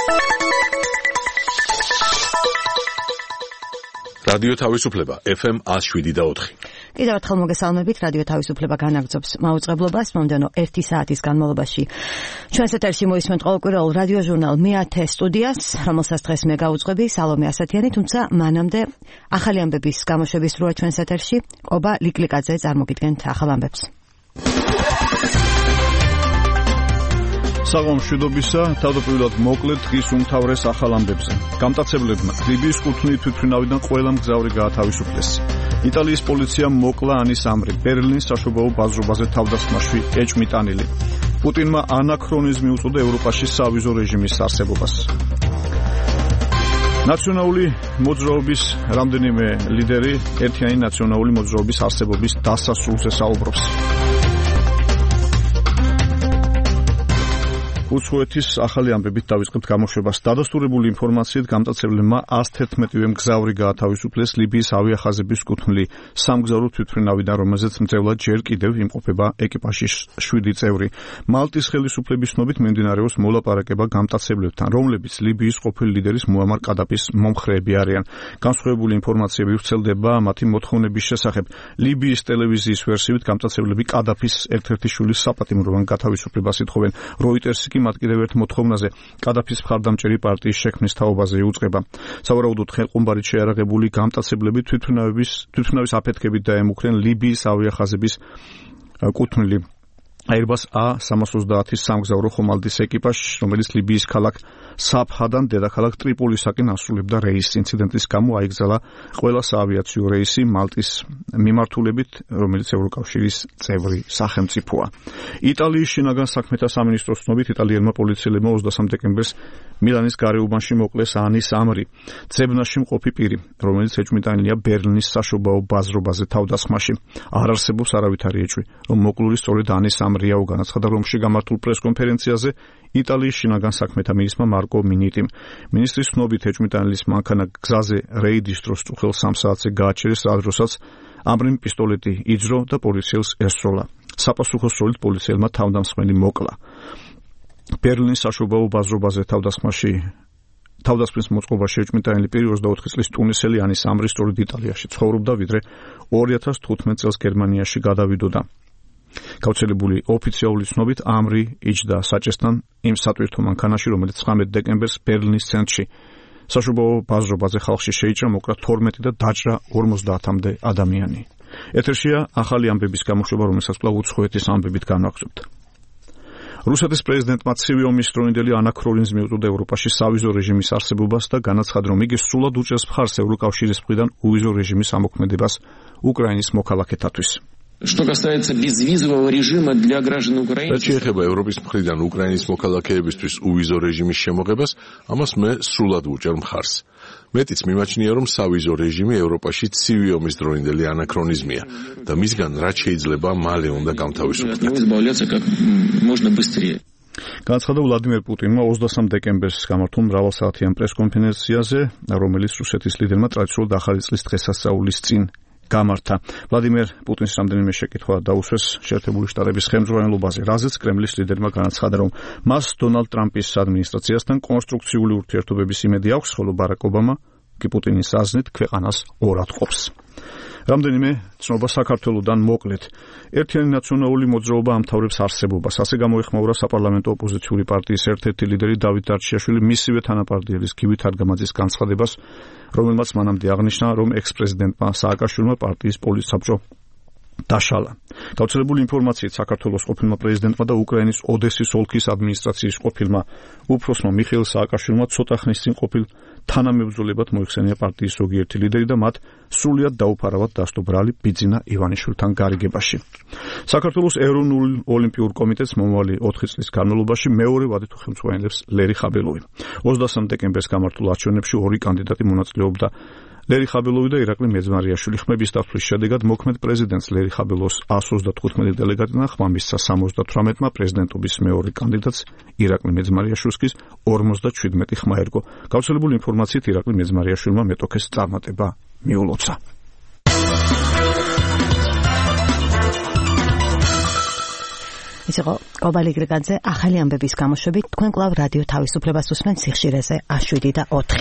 რადიო თავისუფლება FM 107.4. კიდევ ერთხელ მოგესალმებით, რადიო თავისუფლება განაგრძობს მაუწყებლობას მომდევნო 1 საათის განმავლობაში. ჩვენს ეთერში მოისმენთ ყოველკვირეულ რადიო ჟურნალ მე-10 სტუდიას, რომელსაც დღეს მე გავუძღვები სალომე ასათიანი, თუმცა მანამდე ახალი ამბების გამოშვების სრუა ჩვენს ეთერში ობა ლიკლიკაძე წარმოგიდგენთ ახალ ამბებს. საღამოშვიდობისა, თავდაპირველად მოკლედ დღის უმთავრეს ახალ ამბებზე. გამტაცებლებმა ლიბიის კუთვნილი თვითმფრინავიდან ყველა მგზავრი გაათავისუფლეს. იტალიის პოლიციამ მოკლა ანის ამრი, ბერლინის საშობაო ბაზრობაზე თავდასხმაში ეჭმიტანილი. პუტინმა ანაქრონიზმი უწოდა ევროპაში სავიზო რეჟიმის არსებობას. ნაციონალური მოძრაობის რამდენიმე ლიდერი ერთიანი ნაციონალური მოძრაობის არსებობის დასასრულზე საუბრობს. უცხოეთის ახალი ამბებით დავიწყებთ გამოშვებას. დადასტურებული ინფორმაციით გამტაცებლებმა 111-ვე მგზავრი გაათავისუფლეს ლიბიის ავიახაზების კუთვნილი სამგზავრო თვითმფრინავიდან, რომელზეც მძევლად ჯერ კიდევ იმყოფება ეკიპაჟის 7 წევრი. მალტის ხელისუფლების ცნობით მიმდინარეობს მოლაპარაკება გამტაცებლებთან, რომლებიც ლიბიის ყოფილი ლიდერის მუამარ კადაფის მომხრეები არიან. განსხვავებული ინფორმაციები ვრცელდება მათი მოთხოვნების შესახებ. ლიბიის ტელევიზიის ვერსიით გამტაცებლები კადაფის ერთ-ერთი შვილის საპატიმროვან გათავისუფლებას ითხოვენ. როიტერსი მათ კიდევ ერთ მოთხოვნაზე კადაფის მხარდამჭერი პარტიის შექმნის თაობაზე იუწყება. სავარაუდოდ ხელყუმბარით შეარაღებული გამტაცებლები თვითმფრინავის აფეთქებით დაემუქრენ ლიბიის ავიახაზების კუთვნილი Airbus A330-ის სამგზავრო ხომალდის ეკიპაჟს, რომელიც ლიბიის ქალაქ საფჰადან დედაქალაქ ტრიპოლისაკენ ასრულებდა რეისს. ინციდენტის გამო აიკრძალა ყველა საავიაციო რეისი მალტის მიმართულებით, რომელიც ევროკავშირის წევრი სახელმწიფოა. იტალიის შინაგან საქმეთა სამინისტროს ცნობით, იტალიელმა პოლიციელებმა 23 დეკემბერს მილანის გარეუბანში მოკლეს ანის ამრი, ძებნაში მყოფი პირი, რომელიც ეჭვმიტანილია ბერლინის საშობაო ბაზრობაზე თავდასხმაში. არ არსებობს არავითარი ეჭვი, რომ მოკლული სწორედ ანის ამრიაო, განაცხადა რომში გამართულ პრესკონფერენციაზე იტალიის შინაგან საქმეთა მინისტრმა მარკო მინიტიმ. მინისტრის ცნობით ეჭვმიტანილის მანქანა გზაზე რეიდის დროს წუხელ 3 საათზე გააჩერეს, როდესაც ამრიმ პისტოლეტი იძრო და პოლიციელს ესროლა. საპასუხოსროლით პოლიციელმა თავდამსხმელი მოკლა. ბერლინის საშობაო ბაზრობაზე თავდასხმის მოწყობაში ეჭვმიტანილი პირი 24 წლის ტუნისელი ანის ამრი სწორედ იტალიაში ცხოვრობდა, ვიდრე 2015 წელს გერმანიაში გადავიდოდა. გავრცელებული ოფიციალური ცნობით ამრი იჯდა საჭესთან იმ სატვირთო მანქანაში, რომელიც 19 დეკემბერს ბერლინის ცენტრში საშობაო ბაზრობაზე ხალხში შეიჭრა, მოკრა 12 და დაჭრა 50-მდე ადამიანი. ეთერშია ახალი ამბების გამოშვება, რომელსაც კვლავ უცხოეთის ამბებით განვაგრძობთ. რუსეთის პრეზიდენტმა ცივი ომის დროინდელი ანაქრონიზმი უწოდა ევროპაში სავიზო რეჟიმის არსებობას და განაცხადა, რომ იგი სრულად უჭერს მხარს ევროკავშირის მხრიდან უვიზო რეჟიმის ამოქმედებას უკრაინის მოქალაქეთათვის. Что касается безвизового режима для граждан Украины. რაც შეეხება ევროპის მხრიდან უკრაინის მოქალაქეებისთვის უვიზო რეჟიმის შემოღებას, ამას მე სრულად ვუჭერ მხარს. მეტიც მიმაჩნია, რომ სავიზო რეჟიმი ევროპაში ცივი ომის დროინდელი ანაქრონიზმია და მისგან რაც შეიძლება მალე უნდა გამთავისუფლდეთ. განაცხადა ვლადიმერ პუტინმა 23 დეკემბერს გამართულ მრავალსაათიან პრესკონფერენციაზე, რომელიც რუსეთის ლიდერმა ტრადიციულად ახალი წლის დღესასწაულის წინ გამართა. ვლადიმერ პუტინს რამდენიმე შეკითხვა დაუსვეს შეერთებული შტატების ხელმძღვანელობაზე, რაზეც კრემლის ლიდერმა განაცხადა, რომ მას დონალდ ტრამპის ადმინისტრაციასთან კონსტრუქციული ურთიერთობების იმედი აქვს, ხოლო ბარაკ ობამა კი პუტინის აზრით ქვეყანას ორად ყოფს. რამდენიმე ცნობა საქართველოსდან მოკლედ. ერთიანი ნაციონალური მოძრაობა ამთავრებს არსებობას. ასე გამოეხმაურა საპარლამენტო ოპოზიციური პარტიის ერთ-ერთი ლიდერი დავით დარჩიაშვილი მისივე თანაპარტიელის გივით არგამაძის განცხადებას, რომელმაც მანამდე აღნიშნა, რომ ექს-პრეზიდენტმა სააკაშვილმა პარტიის პოლიტსაბჭო დაშალა. გავრცელებული ინფორმაციით საქართველოს ყოფილმა პრეზიდენტმა და უკრაინის ოდესის ოლქის ადმინისტრაციის ყოფილმა უფროსმა მიხეილ სააკაშვილმა ცოტა ხნის წინ ყოფილ თანამებრძოლებად მოიხსენია პარტიის ზოგიერთი ლიდერი და მათ სრულიად დაუფარავად დასდო ბრალი ბიძინა ივანიშვილთან გარიგებაში. საქართველოს ეროვნულ ოლიმპიურ კომიტეტს მომავალი 4 წლის განმავლობაში მეორე ვადით უხელმძღვანელებს ლერი ხაბელოვი. 23 დეკემბერს გამართულ არჩევნებში 2 კანდიდატი მონაწილეობდა. ლერი ხაბელოვი და ირაკლი მეძმარიაშვილი. ხმების დათვლის შედეგად მოქმედ პრეზიდენტს ლერი ხაბელოვს 135 დელეგატი და ხმამისცა 78-მა პრეზიდენტობის მეორე კანდიდატს ირაკლი მეძმარიაშვილს 57 ხმა ერგო. გავრცელებული ინფორმაციით ირაკლი მეძმარიაშვილმა მეტოქეს წარმატება მიულოცა. ის იყო კობალი გრიგაძე, ახალი ამბების გამოშვებით თქვენ კლავ რადიო თავისუფლებას უსმენთ სიხშირეზე 7 და 4.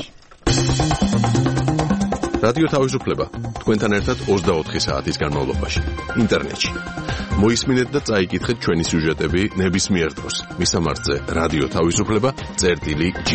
რადიო თავისუფლება თქვენთან ერთად 24 საათის განმავლობაში ინტერნეტში. მოისმინეთ და წაიკითხეთ ჩვენი სიუჟეტები ნებისმიერ დროს. მისამართზე რადიო თავისუფლება.gi.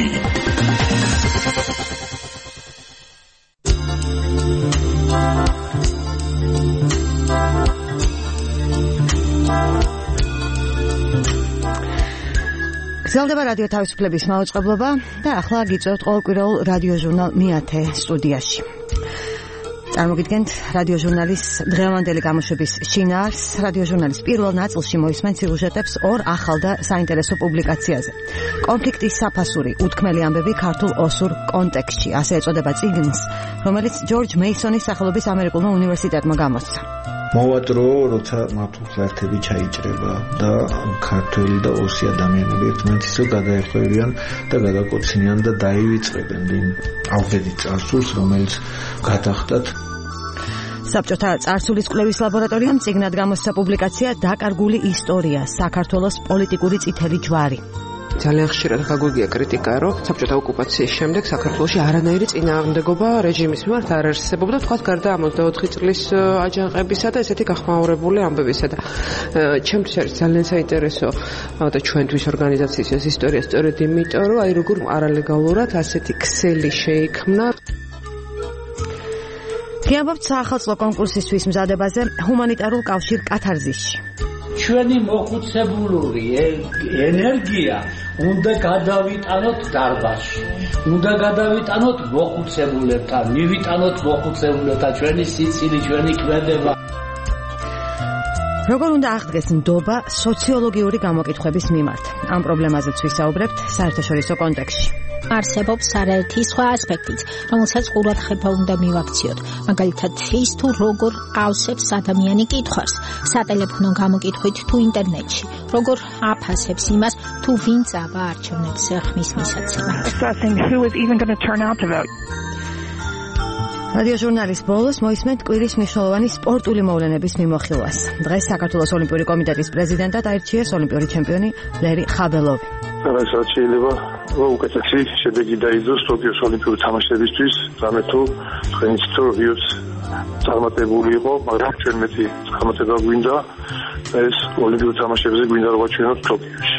გრძელდება რადიო თავისუფლების მაუწყებლობა და ახლა გიწევთ ყოველკვირეულ რადიო ჟურნალ მეათე სტუდიაში. წარმოგიდგენთ რადიო ჟურნალის დღევანდელი გამოშვების შინაარსს. რადიო ჟურნალის პირველ ნაწილში მოისმენთ სიუჟეტებს ორ ახალ და საინტერესო პუბლიკაციაზე. კონფლიქტის საფასური უთქმელი ამბები ქართულ ოსურ კონტექსტში, ასე ეწოდება წიგნს, რომელიც ჯორჯ მეისონის სახელობის ამერიკულმა უნივერსიტეტმა გამოსცა. მოვატრო, როცა მართლმსაერთები ჩაიჭრება და ქართველი და ოსი ადამიანები ერთმანეთისგან გადაერხვევიან და გადაკოცინიან და დაივიწყებენ იმ ალღედი წარსულს, რომელიც გადახდათ. საბჭოთა წარსულის კვლევის ლაბორატორიამ წიგნად გამოსცა პუბლიკაცია „დაკარგული ისტორია: საქართველოს პოლიტიკური წითელი ჯვარი“. ძალიან ხშირად გაგვიგია კრიტიკა, რომ საბჭოთა ოკუპაციის შემდეგ საქართველოში არანაირი წინააღმდეგობა რეჟიმის მიმართ არ არსებობდა, თქვათ გარდა ამ 24 წლის აჯანყებისა და ესეთი გახმაურებული ამბებისა და ჩემთვის არის ძალიან საინტერესო და ჩვენთვის ორგანიზაციის ეს ისტორია სწორედ იმიტომ, რომ აი როგორ არალეგალურად ასეთი ქსელი შეიქმნა. გიამბობთ საახალწლო კონკურსისთვის მზადებაზე ჰუმანიტარულ კავშირ კათარზისში. ჩვენი მოხუცებულური ენერგია უნდა გადავიტანოთ დარბაზში. უნდა გადავიტანოთ მოხუცებულებთან, მივიტანოთ მოხუცებულებთან ჩვენი სიცილი, ჩვენი ქმედება. როგორ უნდა აღდგეს ნდობა სოციოლოგიური გამოკითხვების მიმართ? ამ პრობლემაზეც ვისაუბრებთ საერთაშორისო კონტექსტში. არსებობს არაერთი სხვა ასპექტიც, რომელსაც ყურადღება უნდა მივაქციოთ. მაგალითად, ის თუ როგორ ავსებს ადამიანი კითხვას, სატელეფონო გამოკითხვით თუ ინტერნეტში, როგორ აფასებს იმას, თუ ვინ წავა არჩევნებზე ხმის მისაცემად. რადიო ჟურნალის ბოლოს მოისმენთ კვირის მნიშვნელოვანი სპორტული მოვლენების მიმოხილვას. დღეს საქართველოს ოლიმპიური კომიტეტის პრეზიდენტად აირჩიეს ოლიმპიური ჩემპიონი ლერი ხაბელოვი. რასაც შეიძლება უკეთესი შედეგი დაიძოს ტოკიოს ოლიმპიური თამაშებისთვის, რამე თუ თქვენიც თუ რიოც წარმატებული იყო, მაგრამ ჩვენ მეტი წარმატება გვინდა ეს ოლიმპიურ თამაშებზე გვინდა რომ ვაჩვენოთ ტოკიოში.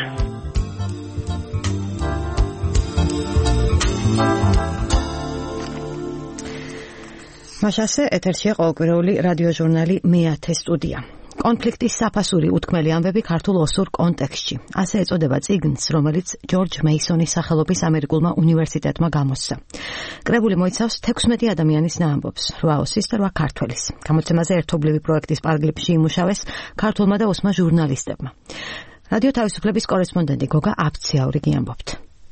მაშასე ეთერშია ყოველკვირეული რადიო ჟურნალი მეათე სტუდია. კონფლიქტის საფასური უთქმელი ამბები ქართულ ოსურ კონტექსტში. ასე ეწოდება წიგნს, რომელიც ჯორჯ მეისონის სახელობის ამერიკულმა უნივერსიტეტმა გამოსცა. კრებული მოიცავს 16 ადამიანის ნაამბობს, 8 ოსის და 8 ქართველის. გამოცემაზე ერთობლივი პროექტის პარგლებში იმუშავეს ქართულმა და ოსმა ჟურნალისტებმა. რადიო თავისუფლების კორესპონდენტი გოგა აფციაური გიამბობთ.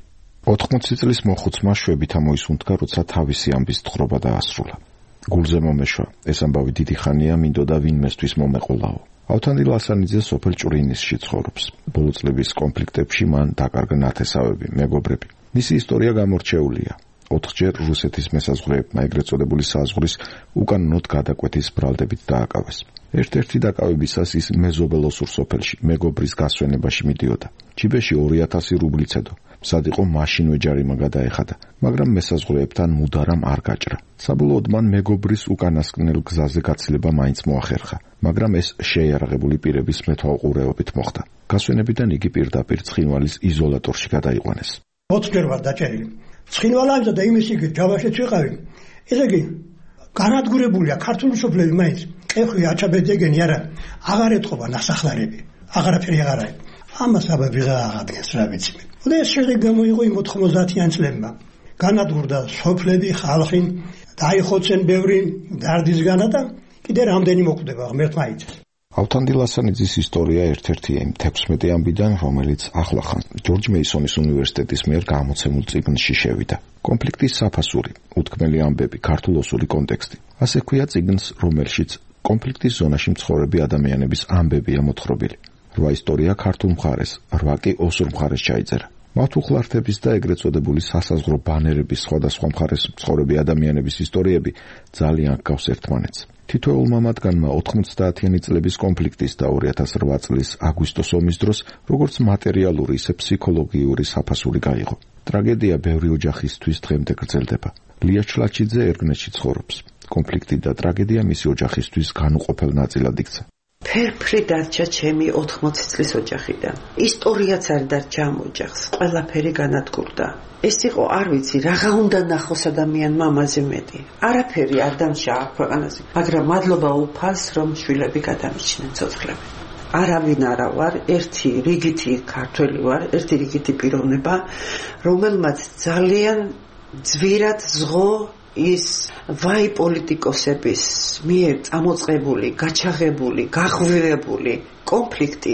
80 წლის მოხუცმა შვებით ამოისუნთქა, როცა თავისი ამბის თხრობა დაასრულა. გულზე მომეშვა, ეს ამბავი დიდი ხანია მინდოდა ვინმესთვის მომეყოლაო. ავთანდილ ასანიძე სოფელ ჭვრინისში ცხოვრობს. ბოლო წლების კონფლიქტებში მან დაკარგა ნათესავები, მეგობრები. მისი ისტორია გამორჩეულია. 4ჯერ რუსეთის მესაზღვრეებმა ეგრეთ წოდებული საზღვრის უკანონოდ გადაკვეთის ბრალდებით დააკავეს. ერთ-ერთი დაკავებისას ის მეზობელოსურ სოფელში მეგობრის გასვენებაში მიდიოდა. ჯიბეში 2000 რუბლი ცედო. მზად იყო მაშინვე ჯარიმა გადაეხადა, მაგრამ მესაზღვრეებთან მუდარამ არ გაჭრა. საბოლოოდ მან მეგობრის უკანასკნელ გზაზე გაცილება მაინც მოახერხა, მაგრამ ეს შეიარაღებული პირების მეთვალყურეობით მოხდა. გასვენებიდან იგი პირდაპირ ცხინვალის იზოლატორში გადაიყვანეს. 4ჯერ ვარ დაჭერილი. ცხინვალამდე და იმის იგივე ჯავაშიც ვიყავი. ესე იგი, განადგურებულია ქართული სოფლები მაინც. ეხი აჩაბედეგენი არა, აღარ ეთყობა ნასახლარები. აღარაფერი აღარ არის. ამას აბა ვიღა აღადგენს რა ვიცი. და ეს შედეგი გამოიღო იმ 90-იან წლებმა. განადგურდა სოფლები, ხალხი, დაიხოცენ ბევრი დარდისგანა და კიდე რამდენი მოკვდება ღმერთმა იცის. ავთანდილ ასანიძის ისტორია ერთ-ერთი იმ 16 ამბიდან, რომელიც ახლახან ჯორჯ მეისონის უნივერსიტეტის მიერ გამოცემულ წიგნში შევიდა. კონფლიქტის საფასური, უთქმელი ამბები, ქართულ-ოსური კონტექსტი. ასე ქვია წიგნს, რომელშიც კონფლიქტის ზონაში მცხოვრები ადამიანების ამბებია მოთხრობილი. 8 ისტორია ქართულ მხარეს, 8 კი ოსურ მხარეს ჩაიწერა. მათ უხლართების და ეგრეთ წოდებული სასაზღვრო ბანერების სხვადასხვა მხარეს მცხოვრები ადამიანების ისტორიები ძალიან ჰგავს ერთმანეთს. თითოეულმა მათგანმა 90-იანი წლების კონფლიქტის და 2008 წლის აგვისტოს ომის დროს როგორც მატერიალური, ისე ფსიქოლოგიური საფასური გაიღო. ტრაგედია ბევრი ოჯახისთვის დღემდე გრძელდება. ლია ჩლაჩიძე ერგნეთში ცხოვრობს. კონფლიქტი და ტრაგედია მისი ოჯახისთვის განუყოფელ ნაწილად იქცა. ფერფრი დარჩა ჩემი 80 წლის ოჯახიდან. ისტორიაც არ დარჩა ამ ოჯახს. ყველაფერი განადგურდა. ეს იყო, არ ვიცი, რაღა უნდა ნახოს ადამიანმა ამაზე მეტი. არაფერი არ დამშა აქ ქვეყანაზე. მაგრამ მადლობა უფალს, რომ შვილები გადამიჩნენ ცოცხლები. არავინ არა ვარ, ერთი რიგითი ქართველი ვარ, ერთი რიგითი პიროვნება, რომელმაც ძალიან ძვირად ზღო ის ვაი პოლიტიკოსების მიერ წამოწყებული, გაჩაღებული, გაღვივებული კონფლიქტი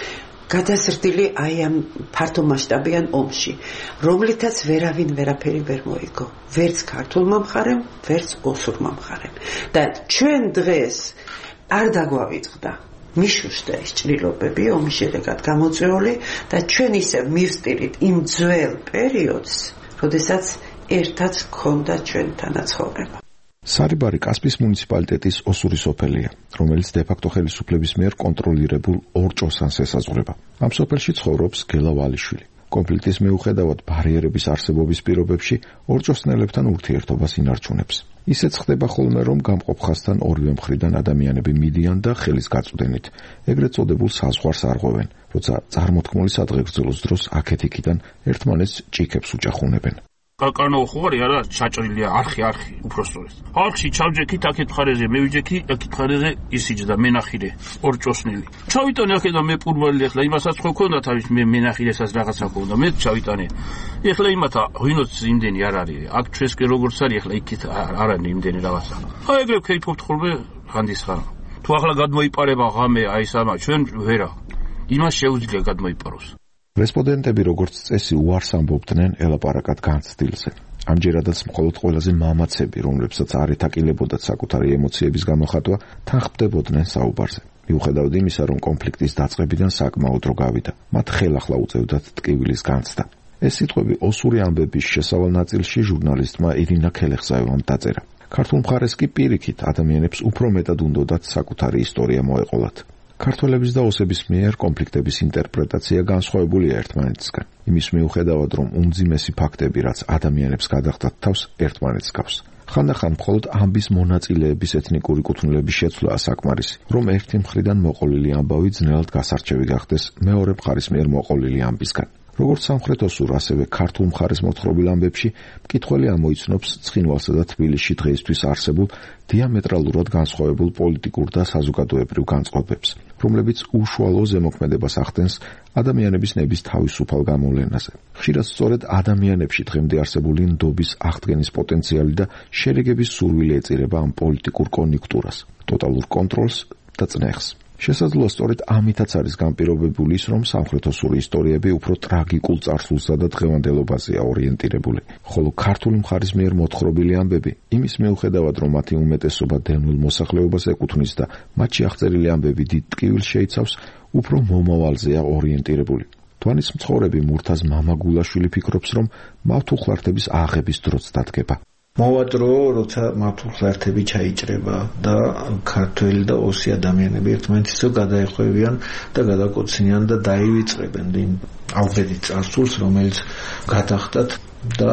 გადაზრდილი აი ამ ფართომასშტაბიან ომში, რომლითაც ვერავინ ვერაფერი ვერ მოიგო. ვერც ქართულმა მხარემ, ვერც ოსურმა მხარემ. და ჩვენ დღეს არ დაგვავიწყდა. მიშუშდა ეს ჭრილობები ომის შედეგად გამოწვეული და ჩვენ ისე მივსტირით იმ ძველ პერიოდს, როდესაც ერთად გქონდა ჩვენთან ცხოვრება. სარიბარი კასპის მუნიციპალიტეტის ოსური სოფელია, რომელიც დე-ფაქტო ხელისუფლების მიერ კონტროლირებულ ორჭოსანს ესაზღვრება. ამ სოფელში ცხოვრობს გელა ვალიშვილი. კონფლიქტის მიუხედავად ბარიერების არსებობის პირობებში ორჭოსნელებთან ურთიერთობას ინარჩუნებს. ისეც ხდება ხოლმე, რომ გამყოფ ხაზთან ორივე მხრიდან ადამიანები მიდიან და ხელის გაწვდენით ეგრეთ წოდებულ საზღვარს არღვევენ, როცა წარმოთქმული სადღეგრძელოს დროს აქეთ-იქიდან ერთმანეთს ჭიქებს უჭახუნებენ. კაკანო ხوارი არა ჩაჭრილია არხი უпроსტորეს. არხში ჩავჯექით აქეთ მხარეზე, მე ვიჯექი აქეთ მხარეზე ისიჯდა მენახირე ორჭოსნელი. ჩავიტანე აქედან მე პურმალი ახლა იმასაც ხო ქონდა თავის მე მენახირესაც რაღაცა ქონდა. მე ჩავიტანე. ეხლა იმათა ვინოც იმდენი არ არის. აქ ჩვენს კი როგორც არის ეხლა იქით არ არის იმდენი რაღაცა. აი ეგრე ვქეიფობთ ხოლმე ხანდის ხარა. თუ ახლა გადმოიპარება ღამე აი სამა ჩვენ ვერა. იმას შეუძლია გადმოიპაროს. რესპონდენტები როგორც წესი უარს ამბობდნენ ელაპარაკად განცდილზე. ამჯერადაც მხოლოდ ყველაზე მამაცები, რომლებსაც არ ეთაკილებოდათ საკუთარი ემოციების გამოხატვა, თანხმდებოდნენ საუბარზე. მიუხედავად იმისა, რომ კონფლიქტის დაწყებიდან საკმაოდ დრო გავიდა, მათ ხელახლა უწევდათ ტკივილის განცდა. ეს სიტყვები ოსური ამბების შესავალ ნაწილში ჟურნალისტმა ირინა ქელეხსაევამ დაწერა. ქართულ მხარეს კი პირიქით ადამიანებს უფრო მეტად უნდოდათ საკუთარი ისტორია მოეყოლათ. ქართველების და ოსების მიერ კონფლიქტების ინტერპრეტაცია განსხვავებულია ერთმანეთისგან. იმის მიუხედავად, რომ უმძიმესი ფაქტები, რაც ადამიანებს გადახდათ თავს, ერთმანეთს გავს. ხანდახან მხოლოდ ამბის მონაწილეების ეთნიკური კუთვნილების შეცვლაა საკმარისი, რომ ერთი მხრიდან მოყოლილი ამბავი ძნელად გასარჩევი გახდეს მეორე მხარის მიერ მოყოლილი ამბისგან. როგორც სამხრეთ ოსურ, ასევე ქართულ მხარეს მოთხრობილ ამბებში მკითხველი ამოიცნობს ცხინვალსა და თბილისში დღეისთვის არსებულ დიამეტრალურად განსხვავებულ პოლიტიკურ და საზოგადოებრივ განწყობებს, რომლებიც უშუალო ზემოქმედებას ახდენს ადამიანების ნების თავისუფალ გამოვლენაზე. ხშირად სწორედ ადამიანებში დღემდე არსებული ნდობის აღდგენის პოტენციალი და შერეგების სურვილი ეწირება ამ პოლიტიკურ კონიუნქტურას, ტოტალურ კონტროლს და წნეხს. შესაძლოა სწორედ ამითაც არის განპირობებული ის, რომ სამხრეთოსური ისტორიები უფრო ტრაგიკულ წარსულსა და დღევანდელობაზეა ორიენტირებული, ხოლო ქართული მხარის მიერ მოთხრობილი ამბები იმის მიუხედავად, რომ მათი უმეტესობა დევნილ მოსახლეობას ეკუთვნის და მათში აღწერილი ამბები დიდ ტკივილს შეიცავს, უფრო მომავალზეა ორიენტირებული. თვალის მცხოვრები მურთაზ მამაგულაშვილი ფიქრობს, რომ მათ უხლართების აღების დროც დადგება. მოვატრო, როცა მართლმსაერთები ჩაიჭრება და ქართველი და ოსი ადამიანები ერთმანეთისო გადაეხვევიან და გადაკოცნიან და დაივიწყებენ იმ ავღედი წარსულს, რომელიც გადახდათ და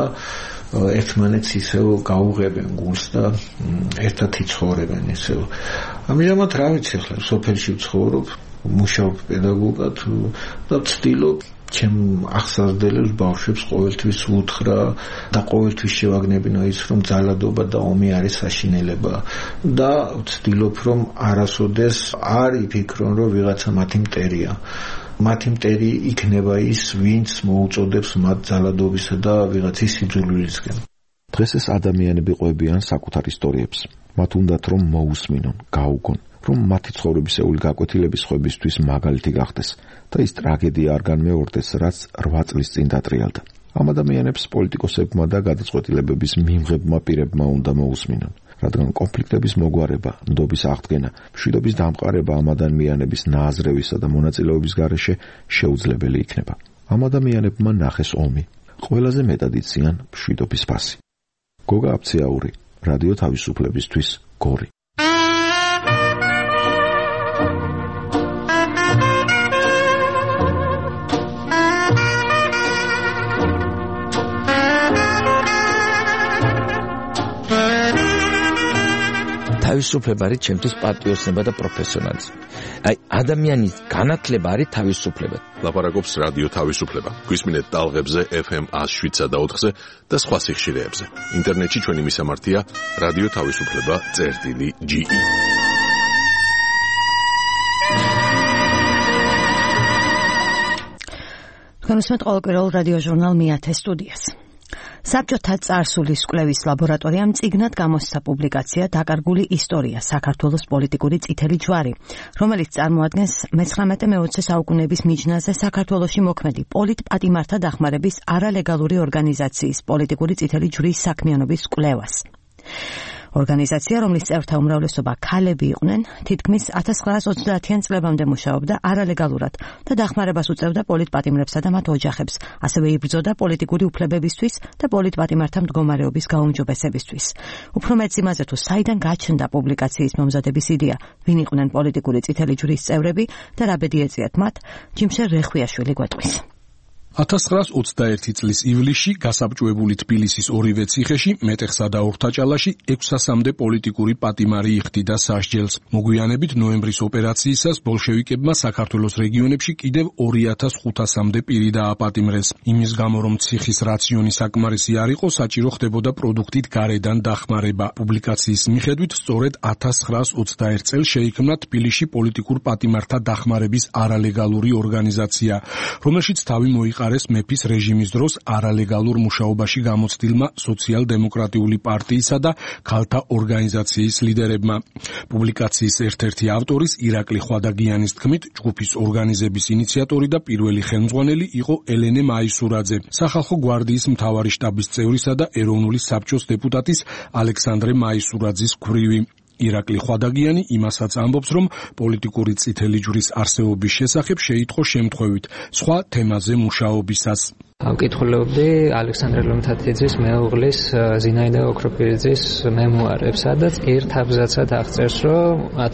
ერთმანეთს ისევ გაუღებენ გულს და ერთად იცხოვრებენ ისევ. ამჟამად რა ვიცი, ახლა სოფელში ვცხოვრობ, მუშაობ პედაგოგად და ვცდილობ ჩემ ახსავდელებს ბავშვებს ყოველთვის უთხრა და ყოველთვის შევაგნებინო ის, რომ ძალადობა და ომი არის საშინელება და ვცდილობ, რომ არასოდეს არ იფიქრონ, რომ ვიღაცა მათი მტერია. მათი მტერი იქნება ის, ვინც მოუწოდებს მათ ძალადობისა და ვიღაცის სიძულვილისკენ. დღეს ეს ადამიანები ყვებიან საკუთარ ისტორიებს. მათ უნდათ, რომ მოусმინონ, გაუგონ, რომ მათი ცხოვრებისეული გაკვეთილების ხვებისთვის მაგალითი გახდეს და ის ტრაგედია არ განმეორდეს, რაც 8 წლის წინ დატრიალდა. ამ ადამიანებს პოლიტიკოსებმა და გადაწყვეტილებების მიმღებმა პირებმა უნდა მოусმინონ, რადგან კონფლიქტების მოგვარება, ნდობის აღდგენა, მშვიდობის დამყარება ამ ადამიანების ნააზრევისა და მონაწილეობის გარეშე შეუძლებელი იქნება. ამ ადამიანებმა ნახეს ომი. ყველაზე მეტად იციან მშვიდობის ფასი. გოგა აფციაური, რადიო თავისუფლებისთვის, გორი. თავისუფლება არის ჩემთვის პატრიოტიზმი და პროფესიონალიზმი. აი, ადამიანის განათლება არის თავისუფლება. ლაპარაკობს რადიო თავისუფლება. გვისმინეთ ტალღებზე FM 107-სა და 4-ზე და სხვა სიხშირეებზე. ინტერნეტში ჩვენი მისამართია რადიო თავისუფლება.ge. განსმეთ ყოველკვირეულ რადიო ჟურნალ მეათე სტუდიას. საბჭოთა წარსულის კვლევის ლაბორატორიამ წიგნად გამოსცა პუბლიკაცია „დაკარგული ისტორია საქართველოს პოლიტიკური წითელი ჯვარი“, რომელიც წარმოადგენს მე-19-20 საუკუნეების მიჯნაზე საქართველოში მოქმედი პოლიტპატიმართა დახმარების არალეგალური ორგანიზაციის პოლიტიკური წითელი ჯვრის საქმიანობის კვლევას. ორგანიზაცია, რომლის წევრთა უმრავლესობა ქალები იყვნენ, თითქმის 1930-იან წლებამდე მუშაობდა არალეგალურად და დახმარებას უწევდა პოლიტპატიმრებსა და მათ ოჯახებს, ასევე იბრძოდა პოლიტიკური უფლებებისთვის და პოლიტპატიმართა მდგომარეობის გაუმჯობესებისთვის. უფრო მეტ იმაზე, თუ საიდან გაჩნდა პუბლიკაციის მომზადების იდეა, ვინ იყვნენ პოლიტიკური წითელი ჯვრის წევრები და რა ბედი ეწიათ მათ, ჯიმშე რეხვიაშვილი გვეტყვის. 1921 წლის ივლისში გასაბჭოებული თბილისის ორივე ციხეში, მეტეხსა და ორთაჭალაში 600-მდე პოლიტიკური პატიმარი იხდიდა სასჯელს. მოგვიანებით ნოემბრის ოპერაციისას ბოლშევიკებმა საქართველოს რეგიონებში კიდევ 2500-მდე პირი დააპატიმრეს. იმის გამო, რომ ციხის რაციონი საკმარისი არ იყო, საჭირო ხდებოდა პროდუქტით გარედან დახმარება. პუბლიკაციის მიხედვით, სწორედ 1921 წელს შეიქმნა თბილისში პოლიტიკურ პატიმართა დახმარების არალეგალური ორგანიზაცია, რომელშიც თავი მოიყარეს მეფის რეჟიმის დროს არალეგალურ მუშაობაში გამოცდილმა სოციალ-დემოკრატიული პარტიისა და ქალთა ორგანიზაციის ლიდერებმა. პუბლიკაციის ერთ-ერთი ავტორის ირაკლი ხვადაგიანის თქმით, ჯგუფის ორგანიზების ინიციატორი და პირველი ხელმძღვანელი იყო ელენე მაისურაძე, სახალხო გვარდიის მთავარი შტაბის წევრისა და ეროვნული საბჭოს დეპუტატის ალექსანდრე მაისურაძის ქვრივი. ირაკლი ხვადაგიანი იმასაც ამბობს, რომ პოლიტიკური წითელი ჯვრის არსებობის შესახებ შეიტყო შემთხვევით სხვა თემაზე მუშაობისას. ავკითხულობდი ალექსანდრე ლომთათიძის მეუღლის ზინაიდა ოქროპირიძის მემუარებს, სადაც ერთ აბზაცად აღწერს, რომ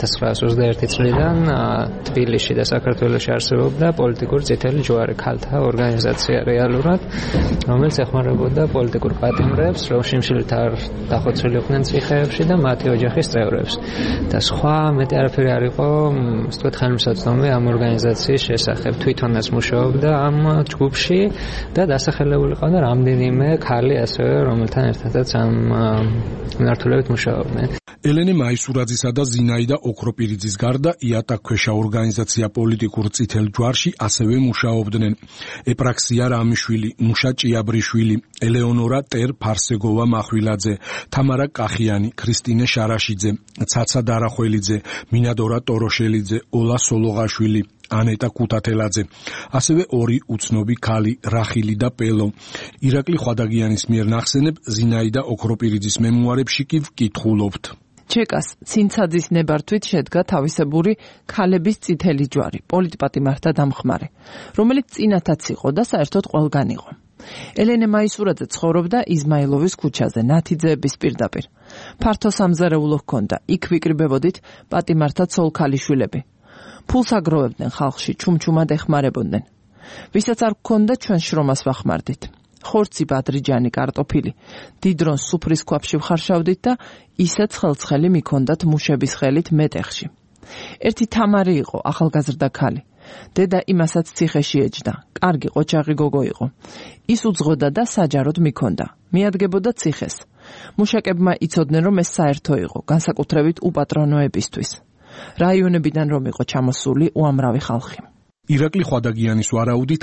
1921 წლიდან თბილისში და საქართველოში არსებობდა პოლიტიკური წითელი ჯვარი, ქალთა ორგანიზაცია რეალურად, რომელიც ეხმარებოდა პოლიტიკურ პატიმრებს, რომ შიმშილით არ დახოცილი იყვნენ ციხეებში და მათი ოჯახის წევრებს. და სხვა მეტი არაფერი არ იყო, ასე ვთქვათ, ხელმისაწვდომი ამ ორგანიზაციის შესახებ. თვითონაც მუშაობდა ამ ჯგუფში და დასახელებული ყავდა რამდენიმე ქალი ასევე, რომელთან ერთადაც ამ მიმართულებით მუშაობდნენ. ელენე მაისურაძისა და ზინაიდა ოქროპირიძის გარდა იატაკქვეშა ორგანიზაცია პოლიტიკურ წითელ ჯვარში ასევე მუშაობდნენ ეპრაქსია რამიშვილი, მუშა ჭიაბრიშვილი, ელეონორა ტერ-ფარსეგოვა მახვილაძე, თამარა კახიანი, ქრისტინე შარაშიძე, ცაცა დარახველიძე, მინადორა ტოროშელიძე, ოლა სოლოღაშვილი, ანეტა კუთათელაძე, ასევე ორი უცნობი ქალი, რახილი და პელო. ირაკლი ხვადაგიანის მიერ ნახსენებ ზინაიდა ოქროპირიძის მემუარებში კი ვკითხულობთ. ჩეკას ცინცაძის ნებართვით შედგა თავისებური ქალების წითელი ჯვარი, პოლიტპატიმართა დამხმარე, რომელიც წინათაც იყო და საერთოდ ყველგან იყო. ელენე მაისურაძე ცხოვრობდა იზმაილოვის ქუჩაზე, ნათიძეების პირდაპირ. ფართო სამზარეულო ჰქონდა, იქ ვიკრიბებოდით პატიმართა ცოლ-ქალიშვილები. ფულს აგროვებდნენ ხალხში, ჩუმჩუმად ეხმარებოდნენ. ვისაც არ გქონდა, ჩვენ შრომას ვახმარდით. ხორცი, ბადრიჯანი, კარტოფილი. დიდრონ სუფრის ქვაბში ვხარშავდით და ისეც ხელცხელი მიქონდათ მუშების ხელით მეტეხში. ერთი თამარი იყო, ახალგაზრდა ქალი. დედა იმასაც ციხეში ეჯდა. კარგი ყოჩაღი გოგო იყო. ის უძღოდა და საჯაროდ მიქონდა. მიადგებოდა ციხეს. მუშაკებმა იცოდნენ, რომ ეს საერთო იყო, განსაკუთრებით უპატრონოებისთვის. რაიონებიდან რომ იყო ჩამოსული უამრავი ხალხი. ირაკლი ხვადაგიანის ვარაუდით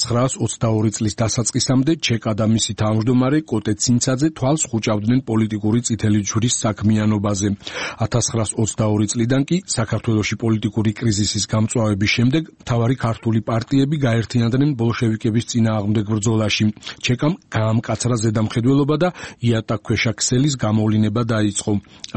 1922 წლის დასაწყისამდე ჩეკა და მისი თავმჯდომარე კოტე ცინცაძე თვალს ხუჭავდნენ პოლიტიკური წითელი ჯვრის საქმიანობაზე. 1922 წლიდან კი საქართველოში პოლიტიკური კრიზისის გამწვავების შემდეგ მთავარი ქართული პარტიები გაერთიანდნენ ბოლშევიკების წინააღმდეგ ბრძოლაში. ჩეკამ გაამკაცრა ზედამხედველობა და იატაკქვეშა ქსელის გამოვლინება დაიწყო.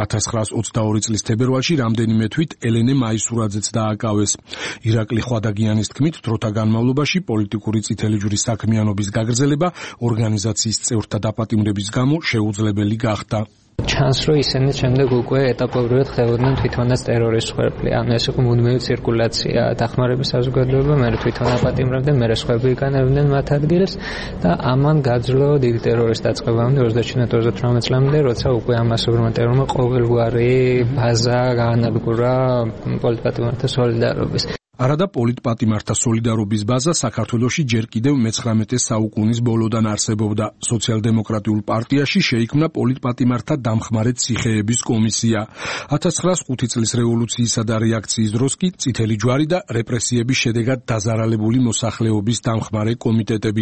1922 წლის თებერვალში რამდენიმე თვით ელენე მაისურაძეც დააკავეს. ირაკლი ხვადაგიანი ჯიშკარიანის თქმით, დროთა განმავლობაში პოლიტიკური წითელი ჯვრის საქმიანობის გაგრძელება ორგანიზაციის წევრთა დაპატიმრების გამო შეუძლებელი გახდა. ჩანს რომ ისინი შემდეგ უკვე ეტაპობრივად ხდებოდნენ თვითონაც ტერორის მსხვერპლი, ანუ ეს იყო მუდმივი ცირკულაცია, დახმარების საზოგადოება, მე თვითონ აპატიმრებდნენ, მე სხვები იკანებდნენ მათ ადგილებს და ამან გაძლო დიდი ტერორის დაწყებამდე 29-38 წლამდე, როცა უკვე ამასობრივმა ტერორმა ყოველგვარი ბაზა გაანადგურა პოლიტპატიმართა სოლიდარობის. არადა პოლიტპატიმართა სოლიდარობის ბაზა საქართველოში ჯერ კიდევ მე-19 საუკუნის ბოლოდან არსებობდა. სოციალ-დემოკრატიულ პარტიაში შეიქმნა პოლიტპატიმართა დამხმარე ციხეების კომისია. 1905 წლის რევოლუციისა და რეაქციის დროს კი წითელი ჯვარი და რეპრესიების შედეგად დაზარალებული მოსახლეობის დამხმარე კომიტეტები.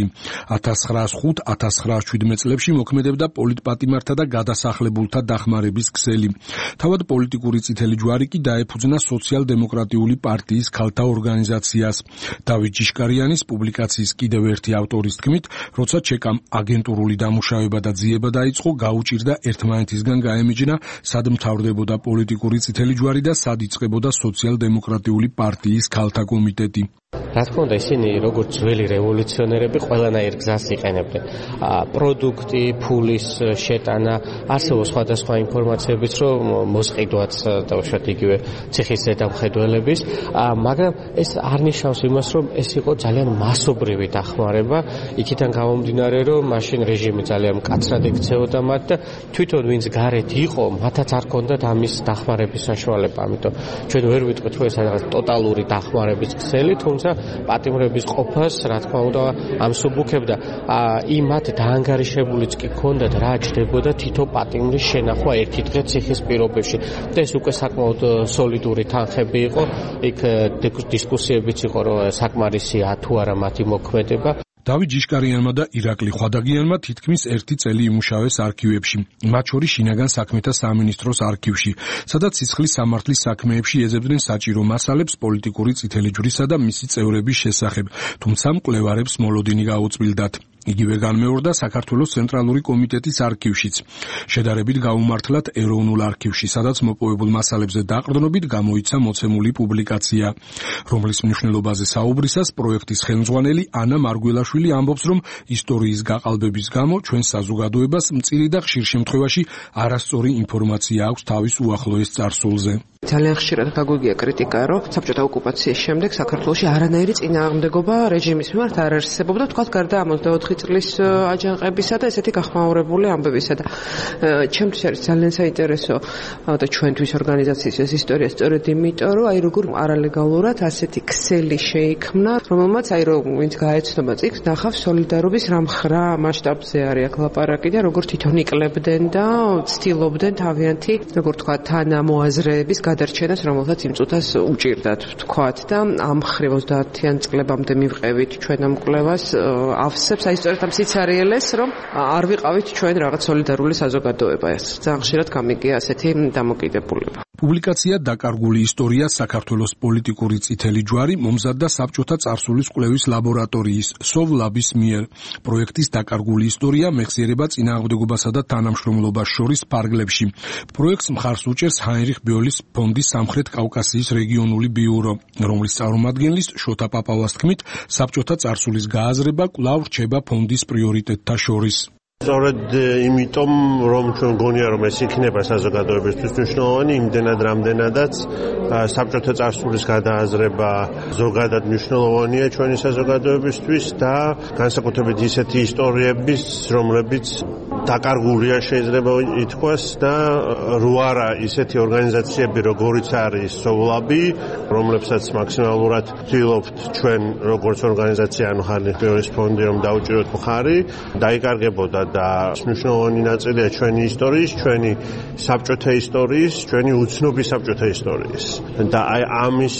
1905-1917 წლებში მოქმედებდა პოლიტპატიმართა და გადასახლებულთა დახმარების ქსელი. თავად პოლიტიკური წითელი ჯვარი კი დაეფუძნა სოციალ-დემოკრატიული პარტიის ქალთა ორგანიზაციას. დავით ჯიშკარიანის პუბლიკაციის კიდევ ერთი ავტორის თქმით, როცა ჩეკამ აგენტურული დამუშავება და ძიება დაიწყო, გაუჭირდა ერთმანეთისგან გაემიჯნა, სად მთავრდებოდა პოლიტიკური წითელი ჯვარი და სად იწყებოდა სოციალ-დემოკრატიული პარტიის ქალთა კომიტეტი. რა თქმა უნდა, ისინი როგორც ძველი რევოლუციონერები ყველანაირ გზას იყენებდნენ. პროდუქტი, ფულის შეტანა, არსებობს სხვადასხვა ინფორმაციებიც, რომ მოსყიდვაც დავუშვათ იგივე ციხის ზედამხედველების, მაგრამ ეს არ ნიშნავს იმას, რომ ეს იყო ძალიან მასობრივი დახმარება, იქიდან გამომდინარე, რომ მაშინ რეჟიმი ძალიან მკაცრად ექცეოდა მათ და თვითონ ვინც გარეთ იყო, მათაც არ ჰქონდათ ამის დახმარების საშუალება, ამიტომ ჩვენ ვერ ვიტყვით, რომ ეს რაღაც ტოტალური დახმარების ქსელი, თუმცა პატიმრების ყოფას, რა თქმა უნდა, ამსუბუქებდა. იმათ დაანგარიშებულიც კი ჰქონდათ, რა ჯდებოდა თითო პატიმრის შენახვა ერთი დღე ციხის პირობებში. და ეს უკვე საკმაოდ სოლიდური თანხები იყო. იქ დისკუსიებიც იყო, რომ საკმარისია თუ არა მათი მოქმედება. დავით ჯიშკარიანმა და ირაკლი ხვადაგიანმა თითქმის 1 წელი იმუშავეს არქივებში, მათ შორის შინაგან საქმეთა სამინისტროს არქივში, სადაც სისხლის სამართლის საქმეებში ეძებდნენ საჭირო მასალებს პოლიტიკური წითელი ჯვრისა და მისი წევრების შესახებ, თუმცა მკვლევარებს მოლოდინი გაუწმილდათ. იგივე განმეორდა საქართველოს ცენტრალური კომიტეტის არქივშიც. შედარებით გაუმართლად ეროვნულ არქივში, სადაც მოპოვებულ მასალებზე დაყრდნობით გამოიცა მოცემული პუბლიკაცია, რომლის მნიშვნელობაზე საუბრისას პროექტის ხელმძღვანელი ანა მარგველაშვილი ამბობს, რომ ისტორიის გაყალბების გამო ჩვენ საზოგადოებას მწირი და ხშირ შემთხვევაში არასწორი ინფორმაცია აქვს თავის უახლოეს წარსულზე. ძალიან ხშირად გაგვიგია კრიტიკა, რომ საბჭოთა ოკუპაციის შემდეგ საქართველოში არანაირი წინააღმდეგობა რეჟიმის მიმართ არ არსებობდა, თქვათ გარდა 24 წლის აჯანყებისა და ესეთი გახმაურებული ამბებისა და ჩემთვის არის ძალიან საინტერესო და ჩვენთვის ორგანიზაციის ეს ისტორია სწორედ იმიტომ, რომ აი როგორ არალეგალურად ასეთი ქსელი შეიქმნა, რომელმაც აი რომ ვინც გაეცნობა წიგნს, ნახავს სოლიდარობის რა მხრა მასშტაბზე არის აქ ლაპარაკი და როგორ თვითონ იკლებდნენ და ცდილობდნენ თავიანთი, როგორ თქვა, თანამოაზრეების გადარჩენას, რომელსაც იმ წუთას უჭირდათ, თქვათ და ამ მხრივ 30-იან წლებამდე მივყევით ჩვენ ამ კვლევას ავსებს, აი სწორედ ამ სიცარიელეს, რომ არ ვიყავით ჩვენ რაღაც სოლიდარული საზოგადოება. ეს ძალიან ხშირად გამიგია ასეთი დამოკიდებულება. პუბლიკაცია „დაკარგული ისტორია საქართველოს პოლიტიკური წითელი ჯვარი“ მომზადდა საბჭოთა წარსულის კვლევის ლაბორატორიის სოვლაბის მიერ. პროექტის „დაკარგული ისტორია“ მეხსიერება წინააღმდეგობასა და თანამშრომლობას შორის ფარგლებში. პროექტს მხარს უჭერს ჰაინრიხ ბიოლის ფონდის სამხრეთ კავკასიის რეგიონული ბიურო, რომლის წარმომადგენლის შოთა პაპავას თქმით, საბჭოთა წარსულის გააზრება კვლავ რჩება ფონდის პრიორიტეტთა შორის. სწორედ იმიტომ, რომ ჩვენ გონია, რომ ეს იქნება საზოგადოებისთვის მნიშვნელოვანი, იმდენად რამდენადაც საბჭოთა წარსულის გადააზრება ზოგადად მნიშვნელოვანია ჩვენი საზოგადოებისთვის და განსაკუთრებით ისეთი ისტორიების, რომლებიც დაკარგულია შეიძლება ითქვას და რო არა ისეთი ორგანიზაციები, როგორიც არის სოვლაბი, რომლებსაც მაქსიმალურად ვცდილობთ ჩვენ როგორც ორგანიზაცია, ანუ ჰაინრიხ ბიოლის ფონდი, რომ დაუჭიროთ მხარი, დაიკარგებოდა და მნიშვნელოვანი ნაწილია ჩვენი ისტორიის, ჩვენი საბჭოთა ისტორიის, ჩვენი უცნობი საბჭოთა ისტორიის. და აი ამის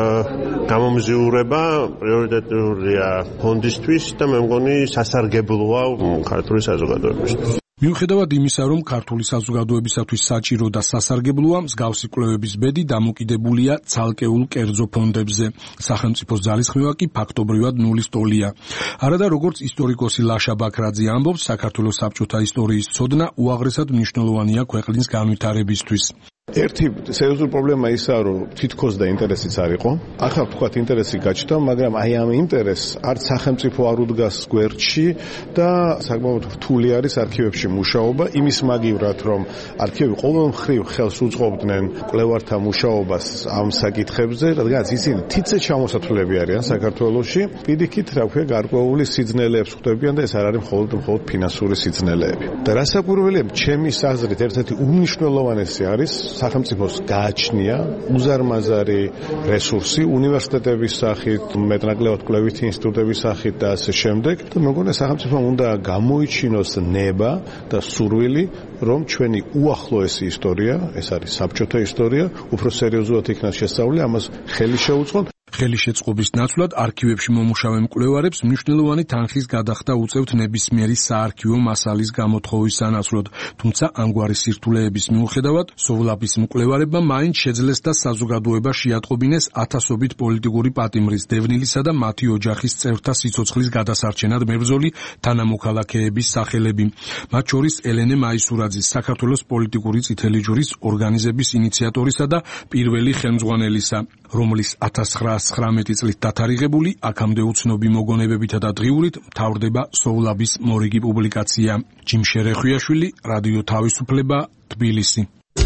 გამომზიურება პრიორიტეტულია ფონდისთვის და მე მგონი სასარგებლოა ქართული საზოგადოებისთვის. მიუხედავად იმისა, რომ ქართული საზოგადოებისათვის საჭირო და სასარგებლოა, მსგავსი კვლევების ბედი დამოკიდებულია ცალკეულ კერძო ფონდებზე. სახელმწიფოს ძალისხმევა კი ფაქტობრივად ნულის ტოლია. არადა როგორც ისტორიკოსი ლაშა ბაქრაძე ამბობს, საქართველოს საბჭოთა ისტორიის ცოდნა უაღრესად მნიშვნელოვანია ქვეყნის განვითარებისთვის. ერთი სერიოზული პრობლემა ისაა, რომ თითქოს და ინტერესიც არ იყო. ახლა თქვათ ინტერესი გაჩნდა, მაგრამ აი ამ ინტერესს არც სახელმწიფო არ უდგას გვერდში და საკმაოდ რთული არის არქივებში მუშაობა, იმის მაგივრად, რომ არქივები ყოველ მხრივ ხელს უწყობდნენ კვლევართა მუშაობას ამ საკითხებზე, რადგანაც ისინი თითზე ჩამოსათვლელები არიან საქართველოში. პირიქით, რა ქვია, გარკვეული სიძნელეებს ხვდებიან და ეს არ არის მხოლოდ ფინანსური სიძნელეები. და რასაკვირველია, ჩემის აზრით, ერთ-ერთი უმნიშვნელოვანესი არის სახელმწიფოს გააჩნია უზარმაზარი რესურსი უნივერსიტეტების სახით, მეტნაკლებად კვლევითი ინსტიტუტების სახით და ასე შემდეგ. და მეგონა სახელმწიფომ უნდა გამოიჩინოს ნება და სურვილი, რომ ჩვენი უახლოესი ისტორია, ეს არის საბჭოთა ისტორია, უფრო სერიოზულად იქნას შესწავლილი, ამას ხელი შეუწყონ. ხელი შეწყობის ნაცვლად არქივებში მომუშავე მკვლევარებს მნიშვნელოვანი თანხის გადახდა უწევთ ნებისმიერი საარქივო მასალის გამოთხოვის სანაცვლოდ, თუმცა ამგვარი სირთულეების მიუხედავად, სოვლაბის მკვლევარებმა მაინც შეძლეს და საზოგადოება შეატყობინეს ათასობით პოლიტიკური პატიმრის დევნილისა და მათი ოჯახის წევრთა სიცოცხლის გადასარჩენად მებრძოლი თანამოქალაქეების სახელები. მათ შორის ელენე მაისურაძის, საქართველოს პოლიტიკური წითელი ჯვრის ორგანიზების ინიციატორისა და პირველი ხელმძღვანელისა, რომლის 1919 წლით დათარიღებული, აქამდე უცნობი მოგონებებითა და დღიურით მთავრდება სოვლაბის მორიგი პუბლიკაცია. ჯიმშერე ხვიაშვილი, რადიო თავისუფლება, თბილისი.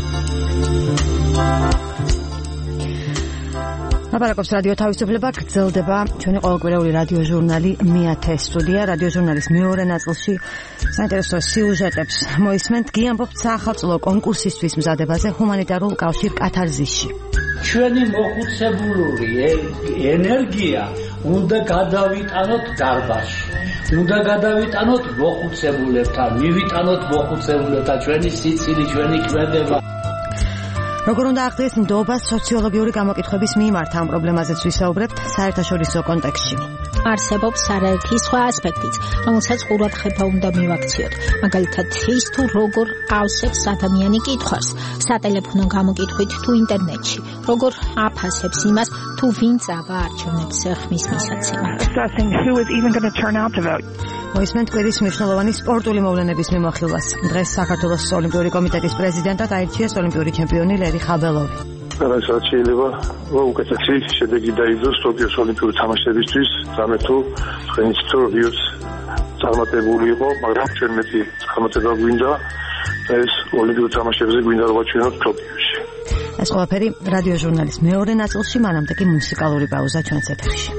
ლაპარაკობს რადიო თავისუფლება, გრძელდება ჩვენი ყოველკვირეული რადიო ჟურნალი მე-10 სტუდია. რადიო ჟურნალის მეორე ნაწილში საინტერესო სიუჟეტებს მოისმენთ. გიამბობთ საახალწლო კონკურსისთვის მზადებაზე ჰუმანიტარულ კავშირ კათარზისში. ჩვენი მოხუცებულური ენერგია უნდა გადავიტანოთ დარბაზში. უნდა გადავიტანოთ მოხუცებულებთან, მივიტანოთ მოხუცებულებთან ჩვენი სიცილი, ჩვენი ქმედება. როგორ უნდა აღდგეს ნდობა სოციოლოგიური გამოკითხვების მიმართ, ამ პრობლემაზეც ვისაუბრებთ საერთაშორისო კონტექსტში. არსებობს არაერთი სხვა ასპექტიც, რომელსაც ყურადღება უნდა მივაქციოთ. მაგალითად, ის თუ როგორ ავსებს ადამიანი კითხვას, სატელეფონო გამოკითხვით თუ ინტერნეტში, როგორ აფასებს იმას, თუ ვინ წავა არჩევნებს ხმის მისაცემად. მოისმენთ კვირის მნიშვნელოვანი სპორტული მოვლენების მიმოხილვას. დღეს საქართველოს ოლიმპიური კომიტეტის პრეზიდენტად აირჩიეს ოლიმპიური ჩემპიონი ლერი ხაბელოვი. რასაც შეიძლება უკეთესი შედეგი დაიძოს ტოკიოს ოლიმპიური თამაშებისთვის, რამე თუ თქვენიც თუ რიოც წარმატებული იყო, მაგრამ ჩვენ მეტი წარმატება გვინდა და ეს ოლიმპიური თამაშებზე გვინდა რომ ვაჩვენოთ ტოკიოში. ეს ყველაფერი რადიო ჟურნალის მეორე ნაწილში, მანამდე კი მუსიკალური პაუზა ჩვენს ეთერში.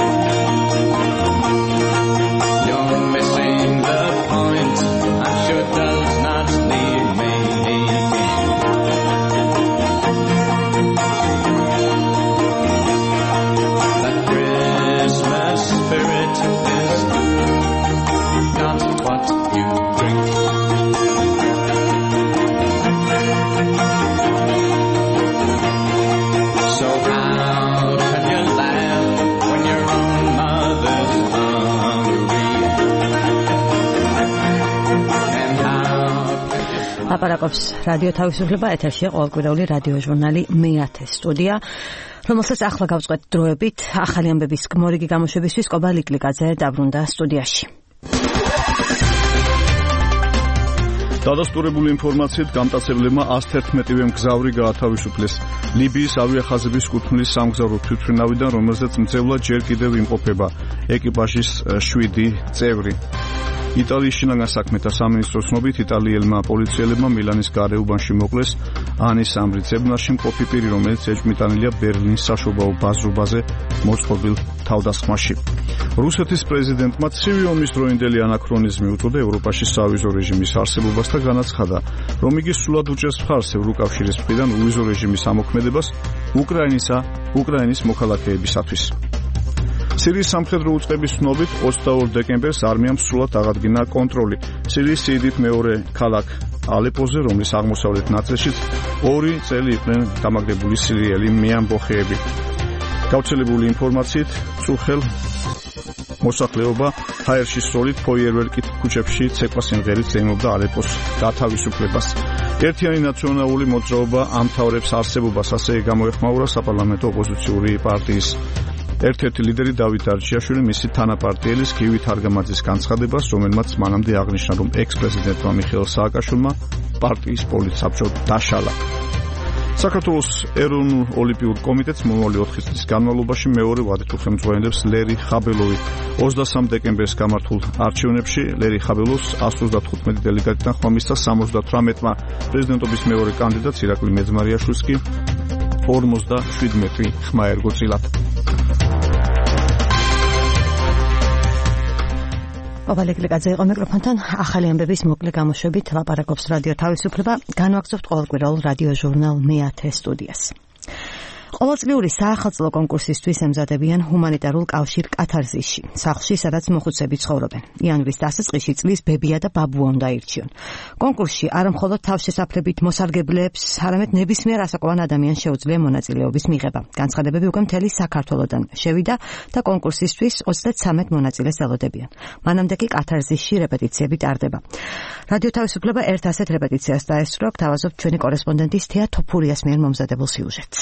You're missing the point. I'm sure ლაპარაკობს რადიო თავისუფლება, ეთერშია ყოველკვირეული რადიო ჟურნალი მე-10 სტუდია, რომელსაც ახლა გავწყვეტ დროებით ახალი ამბების მორიგი გამოშვებისთვის კობა ლიკლიკაძე დაბრუნდა სტუდიაში. დადასტურებული ინფორმაციით გამტაცებლებმა 111-ვე მგზავრი გაათავისუფლეს ლიბიის ავიახაზების კუთვნილის სამგზავრო თვითმფრინავიდან, რომელზეც მძევლად ჯერ კიდევ იმყოფება ეკიპაჟის 7 წევრი. იტალიის შინაგან საქმეთა სამინისტროს ცნობით, იტალიელმა პოლიციელებმა მილანის გარეუბანში მოკლეს ანის სამრი ძებნაში მყოფი პირი, რომელიც ეჭვმიტანილია ბერლინის საშობაო ბაზრობაზე მოწყობილ თავდასხმაში. რუსეთის პრეზიდენტმა ცივი ომის დროინდელი ანაქრონიზმი უწოდა ევროპაში სავიზო რეჟიმის არსებობას და განაცხადა, რომ იგი სრულად უჭერს მხარს ევროკავშირის მხრიდან უვიზო რეჟიმის ამოქმედებას უკრაინის მოქალაქეებისათვის. სირიის სამხედრო უწყების ცნობით 22 დეკემბერს არმიამ სრულად აღადგინა კონტროლი სირიის სიდიდით მეორე ქალაქ ალეპოზე, რომლის აღმოსავლეთ ნაწილშიც 2 წელი იყვნენ დამაგრებული სირიელი მეამბოხეები. გავრცელებული ინფორმაციით, წუხელ მოსახლეობა ჰაერში სროლით ფოიერვერკით ქუჩებში ცეკვა სიმღერით ზეიმობდა ალეპოს გათავისუფლებას. ერთიანი ნაციონალური მოძრაობა ამთავრებს არსებობას, ასე გამოეხმაურა საპარლამენტო ოპოზიციური პარტიის ერთ-ერთი ლიდერი დავით არჩიაშვილი მისი თანაპარტიელის გივით არგამაძის განცხადებას, რომელმაც მანამდე აღნიშნა, რომ ექს-პრეზიდენტმა მიხეილ სააკაშვილმა პარტიის პოლიტსაბჭო დაშალა. საქართველოს ეროვნულ ოლიმპიურ კომიტეტს მომავალი 4 წლის განმავლობაში მეორე ვადით უხელმძღვანელებს ლერი ხაბელოვი. 23 დეკემბერს გამართულ არჩევნებში ლერი ხაბელოვს 135 დელეგატიდან ხმა მისცა 78-მა, პრეზიდენტობის მეორე კანდიდატს ირაკლი მეძმარიაშვილს კი 57 ხმა ერგო წილად. კობა ლიკლიკაძე იყო მიკროფონთან. ახალი ამბების მოკლე გამოშვებით ლაპარაკობს რადიო თავისუფლება. განვაგრძობთ ყოველკვირეულ რადიო ჟურნალ მე-10 სტუდიას. ყოველწლიური საახალწლო კონკურსისთვის ემზადებიან ჰუმანიტარულ კავშირ კათარზისში, სახლში, სადაც მოხუცები ცხოვრობენ. იანვრის დასაწყისში წლის ბებია და ბაბუა უნდა ირჩიონ. კონკურსში არა მხოლოდ თავშესაფრებით მოსარგებლეებს, არამედ ნებისმიერ ასაკოვან ადამიანს შეუძლია მონაწილეობის მიღება. განცხადებები უკვე მთელი საქართველოდან შევიდა და კონკურსისთვის 33 მონაწილეს ელოდებიან. მანამდე კი კათარზისში რეპეტიციები ტარდება. რადიო თავისუფლება ერთ ასეთ რეპეტიციას დაესწრო, გთავაზობთ ჩვენი კორესპონდენტის თეა თოფურიას მიერ მომზადებულ სიუჟეტს.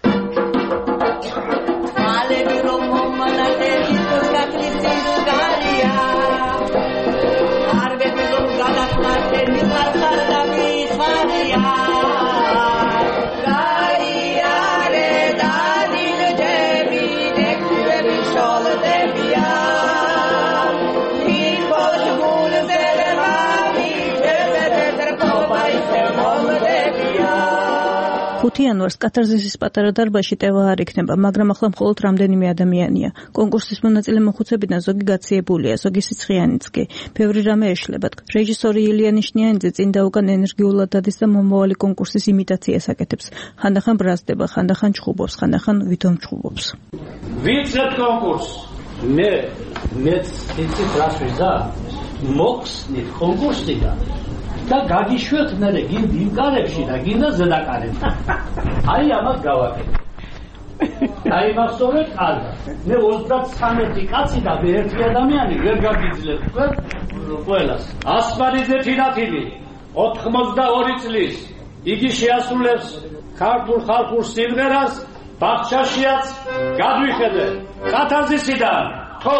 იანვარს კათარზისის პატარა დარბაზში ტევა არ იქნება, მაგრამ ახლა მხოლოდ რამდენიმე ადამიანია. კონკურსის მონაწილე მოხუცებიდან ზოგი გაციებულია, ზოგი სიცხიანიც კი. ბევრი რამე ეშლებათ. რეჟისორი ილია ნიშნიანიძე წინ და უკან ენერგიულად დადის და მომავალი კონკურსის იმიტაციას აკეთებს. ხანდახან ბრაზდება, ხანდახან ჩხუბობს, ხანდახან ვითომ ჩხუბობს. ვიცით კონკურს. მეც იცით რას ვიზა? მოხსნით კონკურსიდან. და გაგიშვათ მერე გინდა იმ კარებში და გინდა ზედა კარებში. აი ამას გავაკეთე. აი მასწავლეთ კარგად. მე 33 კაცი და ერთი ადამიანი ვერ გაგიძლებ ყველას. ასპარიძე თინათინი 82 წლის იგი შეასრულებს ქართულ ხალხურ სიმღერას ბაღჩაშიაც გადვიხედე კათარზისიდან თო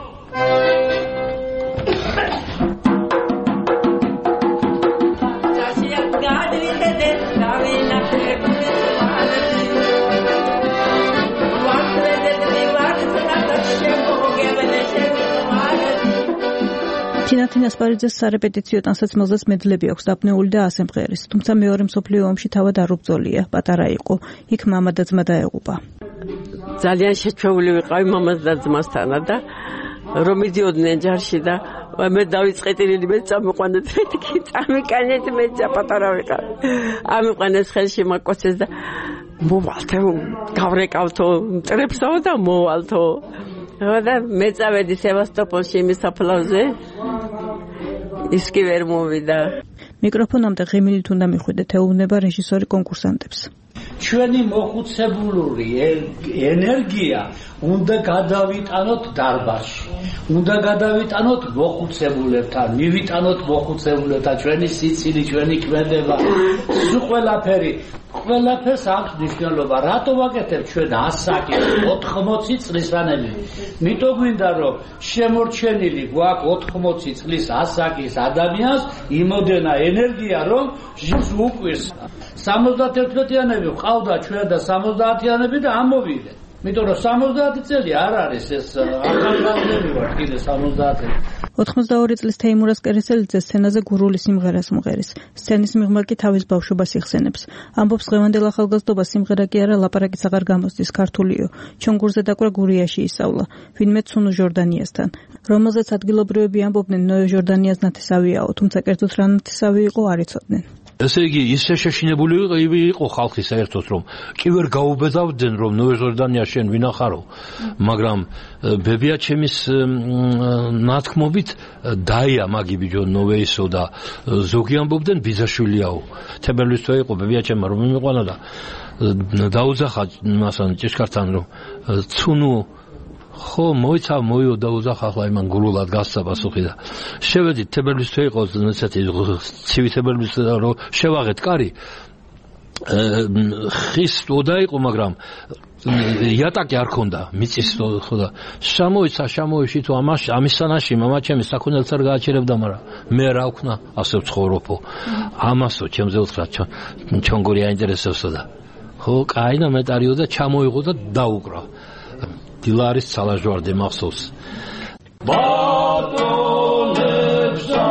თინათინ ასპარიძეს სარეპეტიციო ტანსაცმელზეც მედლები აქვს დაბნეული და ასემღერის, თუმცა მეორე მსოფლიო ომში თავად არ უბრძოლია, პატარა იყო, იქ მამა და ძმა დაეღუპა. ძალიან შეჩვეული ვიყავი მამას და ძმასთან და რომ მიდიოდნენ ჯარში და მე დავიწყეთილი მე წამიყვანეთ მეთქი წამიკანეთ მე პატარა ვიყავ. ამიყვანეს ხელში მაკოცეს და მოვალთო გავრეკავთო მტრებსაო და მოვალთო. და მე წავედი სევასტოპოლში იმის საფლავზე ის კი ვერ მოვიდა. მიკროფონამდე ღიმილით უნდა მიხვიდეთ, ეუბნება რეჟისორი კონკურსანტებს. ჩვენი მოხუცებულური ენერგია უნდა გადავიტანოთ დარბაზში, უნდა გადავიტანოთ მოხუცებულებთან, მივიტანოთ მოხუცებულებთან ჩვენი სიცილი, ჩვენი ქმედება, სულ ყველაფერს აქვს მნიშვნელობა. რატო ვაკეთებ ჩვენ ასაკის 80 წლისანები? მითო გვინდა რომ შემორჩენილი გვაქვს 80 წლის ასაკის ადამიანს იმოდენა ენერგია რომ ჟის უკვირს 71-იანები ყავდა ჩვენ და 70-იანები და ამოვიდეთ. მითო რომ 70 წელი არ არის ეს ახალგაზრდები ვარ კიდე 70. 82 წლის თეიმურაზ კერესელიძე სცენაზე გურული სიმღერას მღერის. სცენის მიღმა კი თავის ბავშვობას იხსენებს. ამბობს დღევანდელ ახალგაზრდობას სიმღერა კი არა ლაპარაკიც აღარ გამოსდის ქართულიო. ჩვენ გურზე დაკვრა გურიაში ისწავლა. ვინმე ცუნუ ჟორდანიასთან. რომელზეც ადგილობრივები ამბობდნენ ნოე ჟორდანიას ნათესავიაო, თუმცა კერძოდ რა ნათესავი იყო არ იცოდნენ. ესე იგი ის შეშინებული იყო ხალხი საერთოდ რომ კი ვერ გაუბედავდნენ რომ ნოე ჟორდანია შენ ვინახარო მაგრამ ბებიაჩემის ნათქმობით დაია მაგი ბიჯო ნოეისო და ზოგი ამბობდნენ ბიზაშვილიაო თებერვლის თვე იყო ბებიაჩემმა რომ მიმიყვანა და დაუძახა მასან ჭიშკართან რომ ცუნუ ხო მოიცა დაუძახა ახლა იმან გულულად გასცა პასუხი და შევედით თებერვლის თვე იყო ესეთი ცივი თებერვლის რომ შევაღეთ კარი ხის ოდა იყო მაგრამ იატაკი არ ქონდა მიწის ხო და შემოიში თუ ამისანაში მამაჩემი საქონელს არ გააჩერებდა მაგრამ მე რა ვქნა ასე ვცხოვრობო ამასო ჩემზე უთხრა ჩვენ გური აინტერესებსო და ხო კაი და მეტარიო და ჩამოიღო და დაუკრა დილარის ცალაჟვარდე მახსოვს ბატონებსა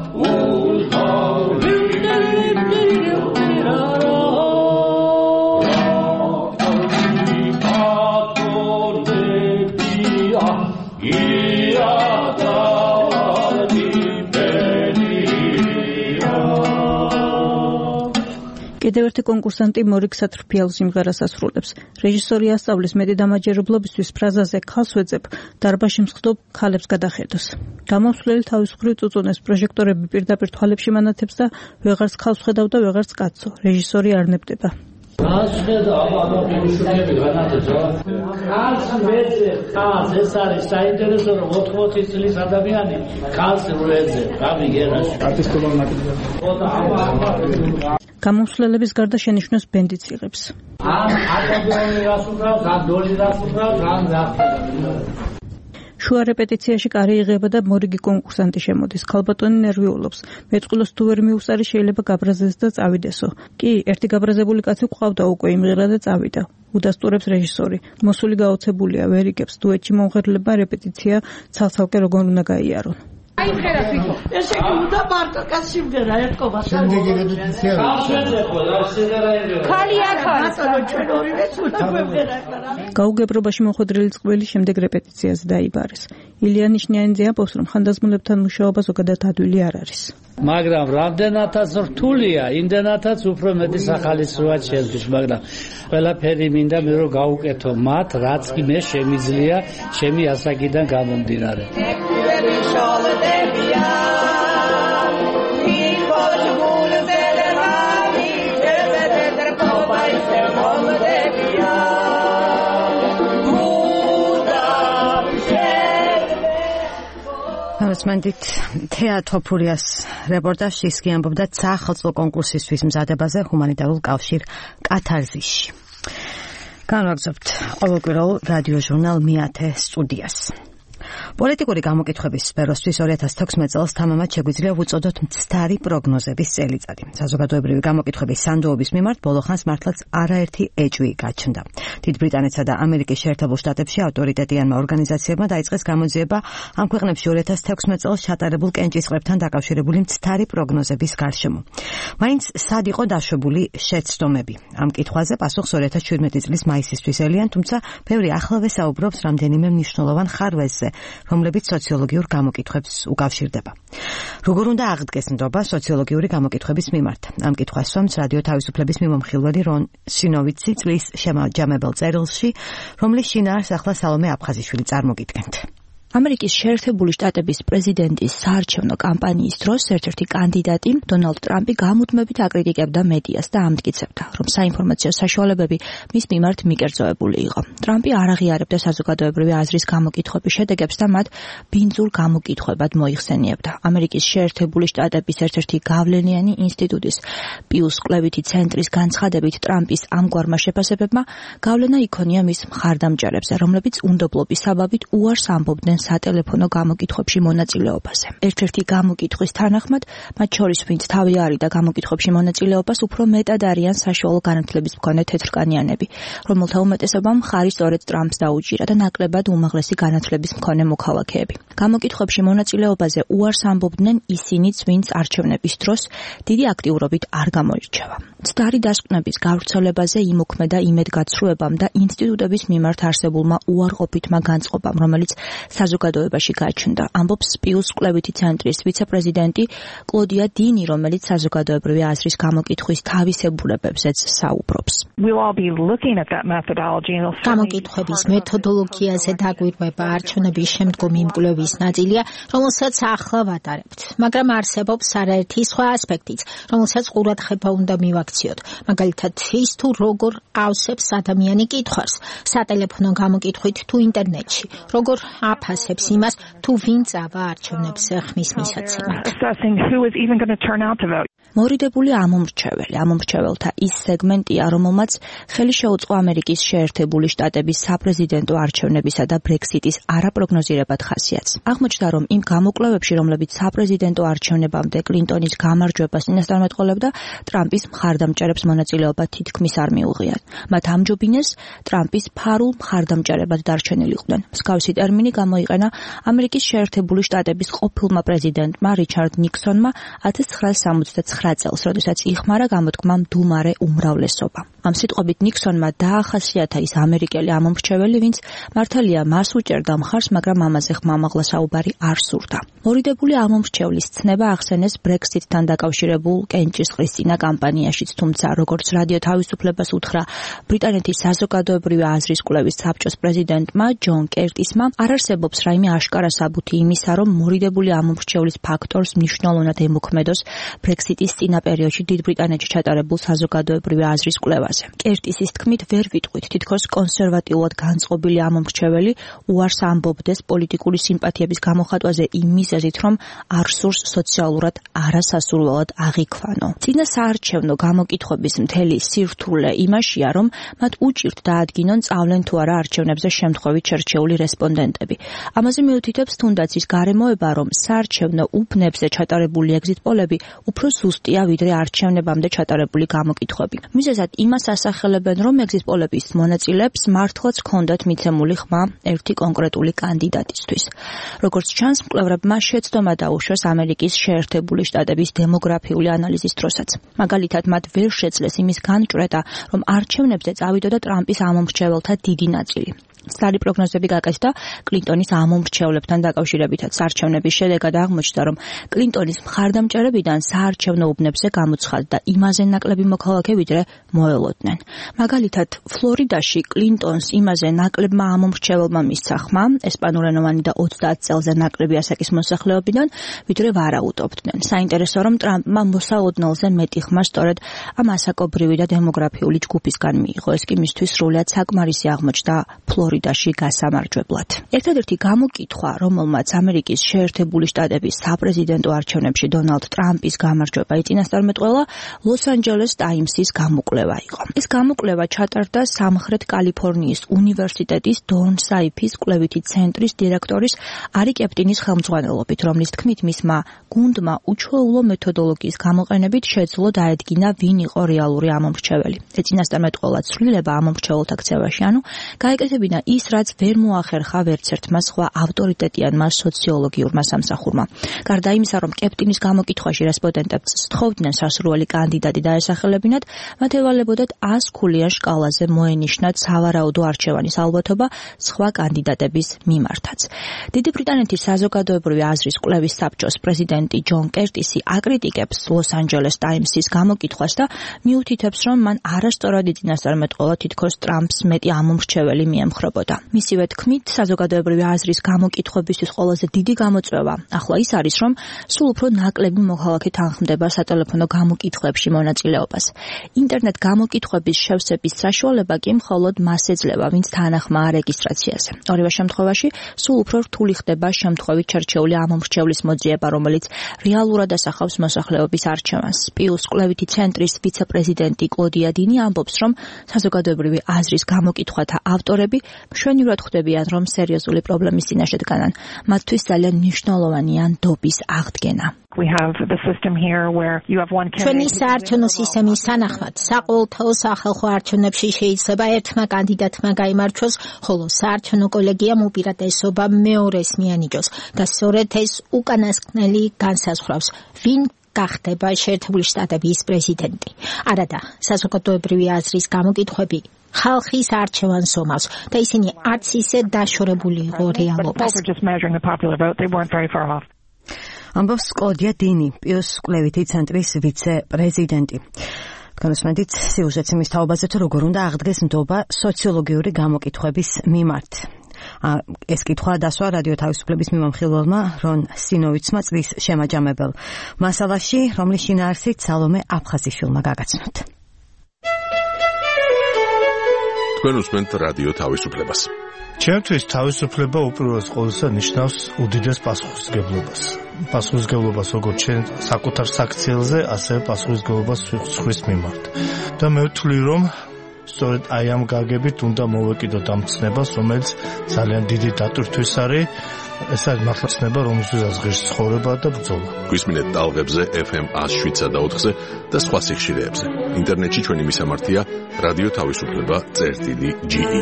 კიდევ ერთი კონკურსანტი მორიქსა თრფიალ სიმღერას ასრულებს. რეჟისორი ასწავლის მეტი დამაჯერებლობისთვის ფრაზაზე ხალს ვეძებ, დარბაზში მსხდობ ქალებს გადახედოს. გამოსვლელი თავის მხრივ წუწუნებს პროჟექტორები პირდაპირ თვალებში მანათებს და ვეღარც ხალს ხედავ და ვეღარც კაცო. რეჟისორი არ ნებდება. ეს არის საინტერესო რომ 80 წლის ადამიანი ხალს ვეძებ, გამიგერაში. გამოსვლელების გარდა შენიშვნებს ბენდიც იღებს. შუა რეპეტიციაში კარი იღება და მორიგი კონკურსანტი შემოდის. ქალბატონი ნერვიულობს. მეწყვილოს თუ ვერ მიუსწარი შეიძლება გაბრაზდეს და წავიდესო. კი, ერთი გაბრაზებული კაცი ყავდა უკვე იმღერა და წავიდა. უდასტურებს რეჟისორი. მოსული გაოცებულია, ვერ იგებს დუეტში მომღერლებმა რეპეტიცია ცალ-ცალკე როგორ უნდა გაიარონ. აი ხერა თვითონ. ესე იგი უნდა მარტო კაცი სიმღერა ერთობა. შემდეგი რეპეტიცია. ქალია ბატონო ჩვენ ორივე უნდა გვემღერა. გაუგებრობაში მოხვედრილი წყვილი შემდეგ რეპეტიციაზე დაიბარეს. ილია ნიშნიანიძე ამბობს რომ ხანდაზმულებთან მუშაობა ზოგადად ადვილი არ არის. მაგრამ რამდენადაც რთულია, იმდენადაც უფრო მეტი სახალისოა ჩემთვის, მაგრამ ყველაფერი მინდა მე რომ გავუკეთო მათ, რაც კი მე შემიძლია ჩემი ასაკიდან გამომდინარე. მანდით თეატროფურიას რეპორტაჟში ის კი ამბობდა საახალწლო კონკურსისთვის მზადებაზე ჰუმანიტარულ კავშირ კათარზისში. განვაგრძობთ ყოველკვირეულ რადიო ჟურნალ მეათე სტუდიას. პოლიტიკური გამოკითხვების სფეროსთვის 2016 წელს თამამად შეგვიძლია ვუწოდოთ მცდარი პროგნოზების წელიწადი. საზოგადოებრივი გამოკითხვების სანდოობის მიმართ ბოლოხანს მართლაც არაერთი ეჭვი გაჩნდა. დიდ ბრიტანეთსა და ამერიკის შეერთებულ შტატებში ავტორიტეტიანმა ორგანიზაციებმა დაიწყეს გამოძიება ამ ქვეყნებში 2016 წელს ჩატარებულ კენჭისყრებთან დაკავშირებული მცდარი პროგნოზების გარშემო. მაინც სად იყო დაშვებული შეცდომები? ამ კითხვაზე პასუხს 2017 წლის მაისისთვის ელიან, თუმცა ბევრი ახლავე საუბრობს რამდენიმე მნიშვნელოვან ხარვეზზე, რომლებიც სოციოლოგიურ გამოკითხვებს უკავშირდება. როგორ უნდა აღდგეს ნდობა სოციოლოგიური გამოკითხვების მიმართ? ამ კითხვას სვამს რადიო თავისუფლების მიმომხილველი რონ სინოვიცი წლის შემაჯამებელ წერილში, რომლის შინაარსს ახლა სალომე აფხაზიშვილი წარმოგიდგენთ. ამერიკის შეერთებული შტატების პრეზიდენტის საარჩევნო კამპანიის დროს ერთ-ერთი კანდიდატი დონალდ ტრამპი გამუდმებით აკრიტიკებდა მედიას და ამტკიცებდა, რომ საინფორმაციო საშუალებები მის მიმართ მიკერძოებული იყო. ტრამპი არ აღიარებდა საზოგადოებრივი აზრის გამოკითხვების შედეგებს და მათ ბინძურ გამოკითხვებად მოიხსენიებდა. ამერიკის შეერთებული შტატების ერთ-ერთი გავლენიანი ინსტიტუტის პიუს კვლევითი ცენტრის განცხადებით, ტრამპის ამგვარმა შეფასებებმა გავლენა იქონია მის მხარდამჭერებზე, რომლებიც უნდობლობის საბაბით უარს ამბობდნენ სატელეფონო გამოკითხვებში მონაწილეობაზე. ერთ-ერთი გამოკითხვის თანახმად, მათ შორის ვინც თავი არიდა გამოკითხვებში მონაწილეობას, უფრო მეტად არიან საშუალო განათლების მქონე თეთრკანიანები, რომელთა უმეტესობამ მხარი სწორედ ტრამპს დაუჭირა და ნაკლებად უმაღლესი განათლების მქონე მოქალაქეები. გამოკითხვებში მონაწილეობაზე უარს ამბობდნენ ისინიც, ვინც არჩევნების დროს დიდი აქტიურობით არ გამოირჩევა. მცდარი დასკვნების გავრცელებაზე იმოქმედა იმედგაცრუებამ და ინსტიტუტების მიმართ არსებულმა უარყოფითმა განწყობამ, რომელიც საზოგადოებაში გაჩნდა, ამბობს პიუს კვლევითი ცენტრის ვიცე-პრეზიდენტი კლოდია დინი, რომელიც საზოგადოებრივი აზრის გამოკითხვის თავისებურებებზეც საუბრობს. გამოკითხვების მეთოდოლოგიაზე დაგვირგვება არჩევნების შემდგომი მკვლევის ნაწილია, რომელსაც ახლა ვატარებთ, მაგრამ არსებობს არაერთი სხვა ასპექტიც, რომელსაც ყურადღება უნდა მივაქციოთ. მაგალითად, ის თუ როგორ ავსებს ადამიანი კითხვას, სატელეფონო გამოკითხვით თუ ინტერნეტში, როგორ აფასებს იმას, თუ ვინ წავა არჩევნებს ხმის მისაცემად. მორიდებული ამომრჩეველთა ის სეგმენტია, რომელმაც ხელი შეუწყო ამერიკის შეერთებული შტატების საპრეზიდენტო არჩევნებისა და ბრექსიტის არაპროგნოზირებად ხასიათს. აღმოჩნდა, რომ იმ გამოკვლევებში, რომლებიც საპრეზიდენტო არჩევნებამდე კლინტონის გამარჯვებას წინასწარმეტყველებდა, ტრამპის მხარდამჭერებს მონაწილეობა თითქმის არ მიუღიათ. მათ ამჯობინეს ტრამპის ფარულ მხარდამჭერებად დარჩენილიყვნენ. მსგავსი ტერმინი გამოიყენა ამერიკის შეერთებული შტატების ყოფილმა პრეზიდენტმა რიჩარდ ნიქსონმა 1969 წელს, როდესაც იხმარა გამოთქმა მდუმარე უმრავლესობა. ამ სიტყვებით ნიქსონმა დაახასიათა ის ამერიკელი ამომრჩეველი, ვინც მართალია მას უჭერდა მხარს, მაგრამ ამაზე ხმამაღლა საუბარი არ სურდა. მორიდებული ამომრჩევლის ცნება ახსენეს ბრექსიტთან დაკავშირებულ კენჭისყრისწინა კამპანიაშიც, თუმცა როგორც რადიო თავისუფლებას უთხრა ბრიტანეთის საზოგადოებრივი აზრის კვლევის საბჭოს პრეზიდენტმა ჯონ კერტისმა, არ არსებობს რაიმე აშკარა საბუთი იმისა, რომ მორიდებული ამომრჩევლის ფაქტორს მნიშვნელოვნად ემოქმედოს ბრექსიტის წინა პერიოდში დიდ ბრიტანეთში ჩატარებულ საზოგადოებრივი აზრის კვლევაზე. კერტისის თქმით, ვერ ვიტყვით, თითქოს კონსერვატიულად განწყობილი ამომრჩეველი უარს ამბობდეს პოლიტიკური სიმპათიების გამოხატვაზე იმ მიზეზით, რომ არ სურს სოციალურად არასასურველად აღიქვანო. წინა საარჩევნო გამოკითხვების მთელი სირთულე იმაშია, რომ მათ უჭირთ დაადგინონ წავლენ თუ არა არჩევნებზე შემთხვევით შერჩეული რესპონდენტები. ამაზე მიუთითებს თუნდაც ის გარემოება, რომ საარჩევნო უბნებზე ჩატარებული ეგზიტ პოლები უფრო სუსტია, ვიდრე არჩევნებამდე ჩატარებული გამოკითხვები. მიზეზად იმას ასახელებენ, რომ ეგზიტ პოლების მონაწილეებს მართლაც ჰქონდათ მიცემული ხმა ერთი კონკრეტული კანდიდატისთვის. როგორც ჩანს, მკვლევრებმა შეცდომა დაუშვეს ამერიკის შეერთებული შტატების დემოგრაფიული ანალიზის დროსაც. მაგალითად, მათ ვერ შეძლეს იმის განჭვრეტა, რომ არჩევნებზე წავიდოდა ტრამპის ამომრჩეველთა დიდი ნაწილი. მცდარი პროგნოზები გაკეთდა კლინტონის ამომრჩევლებთან დაკავშირებითაც. არჩევნების შედეგად აღმოჩნდა, რომ კლინტონის მხარდამჭერებიდან საარჩევნო უბნებზე გამოცხადდა იმაზე ნაკლები მოქალაქე, ვიდრე მოელოდნენ. მაგალითად, ფლორიდაში კლინტონს იმაზე ნაკლებმა ამომრჩეველმა მისცა ხმა, ესპანურენოვანი და 30 წელზე ნაკლები ასაკის მოსახლეობიდან, ვიდრე ვარაუდობდნენ. საინტერესო, რომ ტრამპმა მოსაოდნელზე მეტი ხმა სწორედ ამ ასაკობრივი და დემოგრაფიული ჯგუფისგან მიიღო. ეს კი მისთვის სრულად საკმარისი აღმოჩნდა ფლორიდაში გასამარჯვებლად. ერთადერთი გამოკითხვა, რომელმაც ამერიკის შეერთებული შტატების საპრეზიდენტო არჩევნებში დონალდ ტრამპის გამარჯვება იწინასწარმეტყველა, ლოს-ანჯელეს ტაიმსის გამოკვლევა იყო. ეს გამოკვლევა ჩატარდა სამხრეთ კალიფორნიის უნივერსიტეტის დორნსაიფის კვლევითი ცენტრის დირექტორის არი კეპტინის ხელმძღვანელობით, რომლის თქმით მისმა გუნდმა უჩვეულო მეთოდოლოგიის გამოყენებით შეძლო დაედგინა, ვინ იყო რეალური ამომრჩეველი. ეწინასწარმეტყველა ცვლილება ამომრჩეველთა ქცევაში, ანუ გაეკეთებინა ის, რაც ვერ მოახერხა ვერცერთმა სხვა ავტორიტეტიანმა სოციოლოგიურმა სამსახურმა. გარდა იმისა, რომ კეპტინის გამოკითხვაში რესპონდენტებს სთხოვდნენ სასურველი კანდიდატი დაესახელებინათ, მათ ევალებოდათ 100 ქულიან შკალაზე მოენიშნათ სავარაუდო არჩევანის ალბათობა სხვა კანდიდატების მიმართაც. დიდი ბრიტანეთის საზოგადოებრივი აზრის კვლევის საბჭოს პრეზიდენტი ჯონ კერტისი აკრიტიკებს ლოს ანჯელეს ტაიმსის გამოკითხვას და მიუთითებს, რომ მან არასწორად იწინასწარმეტყველა თითქოს ტრამპს მეტი ამომრჩეველი მიემხრობოდა. მისივე თქმით, საზოგადოებრივი აზრის გამოკითხვებისთვის ყველაზე დიდი გამოწვევა ახლა ის არის, რომ სულ უფრო ნაკლები მოქალაქე თანხმდება სატელეფონო გამოკითხვებში მონაწილეობას. ინტერნეტ გამოკითხვების შევსების საშუალება კი მხოლოდ მას ეძლევა, ვინც თანახმაა რეგისტრაციაზე. ორივე შემთხვევაში სულ უფრო რთული ხდება შემთხვევით შერჩეული ამომრჩევლის მოძიება, რომელიც რეალურად ასახავს მოსახლეობის არჩევანს. პიუს კვლევითი ცენტრის ვიცე-პრეზიდენტი კლოდია დინი ამბობს, რომ საზოგადოებრივი აზრის გამოკითხვათა ავტორები მშვენივრად ხვდებიან, რომ სერიოზული პრობლემის წინაშე დგანან. მათთვის ძალიან მნიშვნელოვანია ნდობის აღდგენა. ჩვენი საარჩევნო სისტემის თანახმად საყოველთაო სახალხო არჩევნებში შეიძლება ერთმა კანდიდატმა გაიმარჯვოს, ხოლო საარჩევნო კოლეგიამ უპირატესობა მეორეს მიანიჭოს და სწორედ ეს უკანასკნელი განსაზღვრავს, ვინ გახდება შეერთებული შტატების პრეზიდენტი. არადა, საზოგადოებრივი აზრის გამოკითხვები ხალხის არჩევანს ომავს და ისინი არც ისე დაშორებული იყო რეალობას. ამბობს კლოდია დინი, პიუს კვლევითი ცენტრის ვიცე-პრეზიდენტი. განსმენდით სიუჟეტს იმის თაობაზე, თუ როგორ უნდა აღდგეს ნდობა სოციოლოგიური გამოკითხვების მიმართ. ეს კითხვა დასვა რადიო თავისუფლების მიმოხილველმა რონ სინოვიცმა წლის შემაჯამებელ მასალაში, რომლის შინაარსით სალომე აფხაზიშვილმა გაგაცნოთ. თქვენ უსმენთ რადიო თავისუფლებას. ჩემთვის თავისუფლება უპირველეს ყოვლისა ნიშნავს უდიდეს პასუხისმგებლობას. პასუხისმგებლობას როგორც ჩვენ საკუთარ საქციელზე, ასევე პასუხისმგებლობას სხვის მიმართ. და მე ვთვლი, რომ სწორედ აი ამ გაგებით უნდა მოვეკიდოთ ამ ცნებას, რომელიც ძალიან დიდი დატვირთვის არის. ეს არის მართლა ცნება, რომელზეც ღირს ცხოვრება და ბრძოლა. გვისმინეთ ტალღებზე FM 107.4-ზე და სხვა სიხშირეებზე. ინტერნეტში ჩვენი მისამართია რადიო თავისუფლება.ge.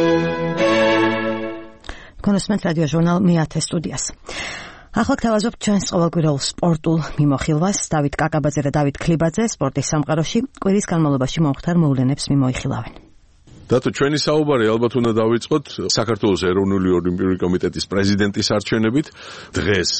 კონსმენთ რადიო ჟურნალ მე-10 სტუდიას. ახლა გთავაზობთ ჩვენს ყოველკვირეულ სპორტულ მიმოხილვას. დავით კაკაბაძე და დავით ქლიბაძე სპორტის სამყაროში კვირის განმავლობაში მომხდარ მოვლენებს მიმოიხილავენ. დათო, ჩვენი საუბარი ალბათ უნდა დავიწყოთ საქართველოს ეროვნული ოლიმპიური კომიტეტის პრეზიდენტის არჩევნებით. დღეს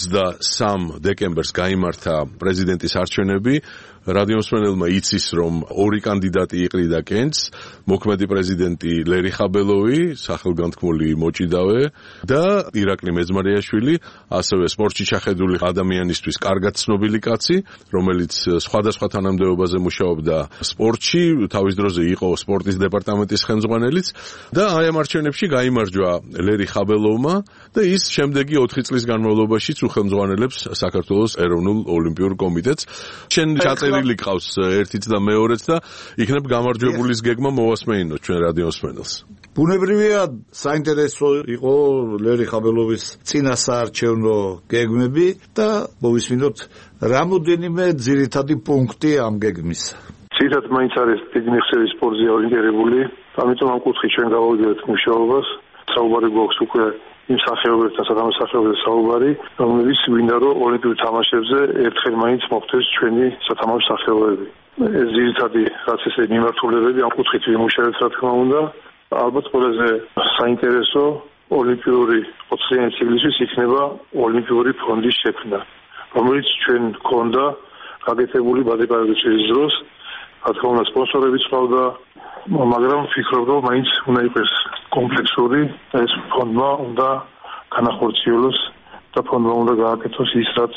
23 დეკემბერს გაიმართა პრეზიდენტის არჩევნები. რადიომსმენელმა იცის, რომ ორი კანდიდატი იყრიდა კენჭს, მოქმედი პრეზიდენტი ლერი ხაბელოვი, სახელგანთქმული მოჭიდავე და ირაკლი მეძმარიაშვილი, ასევე სპორტში ჩახედული ადამიანისთვის კარგად ცნობილი კაცი, რომელიც სხვადასხვა თანამდებობაზე მუშაობდა სპორტში, თავის დროზე იყო სპორტის დეპარტამენტის ხელმძღვანელიც და აი ამ არჩევნებში გაიმარჯვა ლერი ხაბელოვმა და ის შემდეგი 4 წლის განმავლობაშიც უხელმძღვანელებს საქართველოს ეროვნულ ოლიმპიურ კომიტეტს. ჩაწერილი ყავს ერთიც და მეორეც და იქნებ გამარჯვებულის გეგმა მოვასმეინოთ ჩვენ რადიოსმენელს. ბუნებრივია, საინტერესო იყო ლერი ხაბელოვის წინასაარჩევნო გეგმები და მოვისმინოთ რამოდენიმე ძირითადი პუნქტი ამ გეგმისა. ძირითადად მაინც არის დიდი მიხსევის სპორტზე ორიენტირებული, ამიტომ ამ კუთხით ჩვენ გავავიძებთ მუშაობას. საუბარი გვაქვს უკვე იმ სახეობებთან, სადაც სახეობებზე საუბარი, რომელიც გვინდა რომ ოლიმპიურ თამაშებზე ერთხელ მაინც მოხდეს ჩვენი სათამაშო სახეობები. ეს ძირითადი რაც ესე მიმართულებები ამ კუთხით ვიმუშავებთ, რა თქმა უნდა. ალბათ ყველაზე საინტერესო ოლიმპიური 20-იანი ციკლისთვის იქნება ოლიმპიური ფონდის შექმნა, რომელიც ჩვენ გქონდა გაკეთებული ბადე-პარაგვიჩის დროს. რა თქმა უნდა, სპონსორებიც ყავდა, მაგრამ ვფიქრობ, რომ მაინც უნდა იყოს კომპლექსური და ეს ფონდმა უნდა განახორციელოს და ფონდმა უნდა გააკეთოს ის, რაც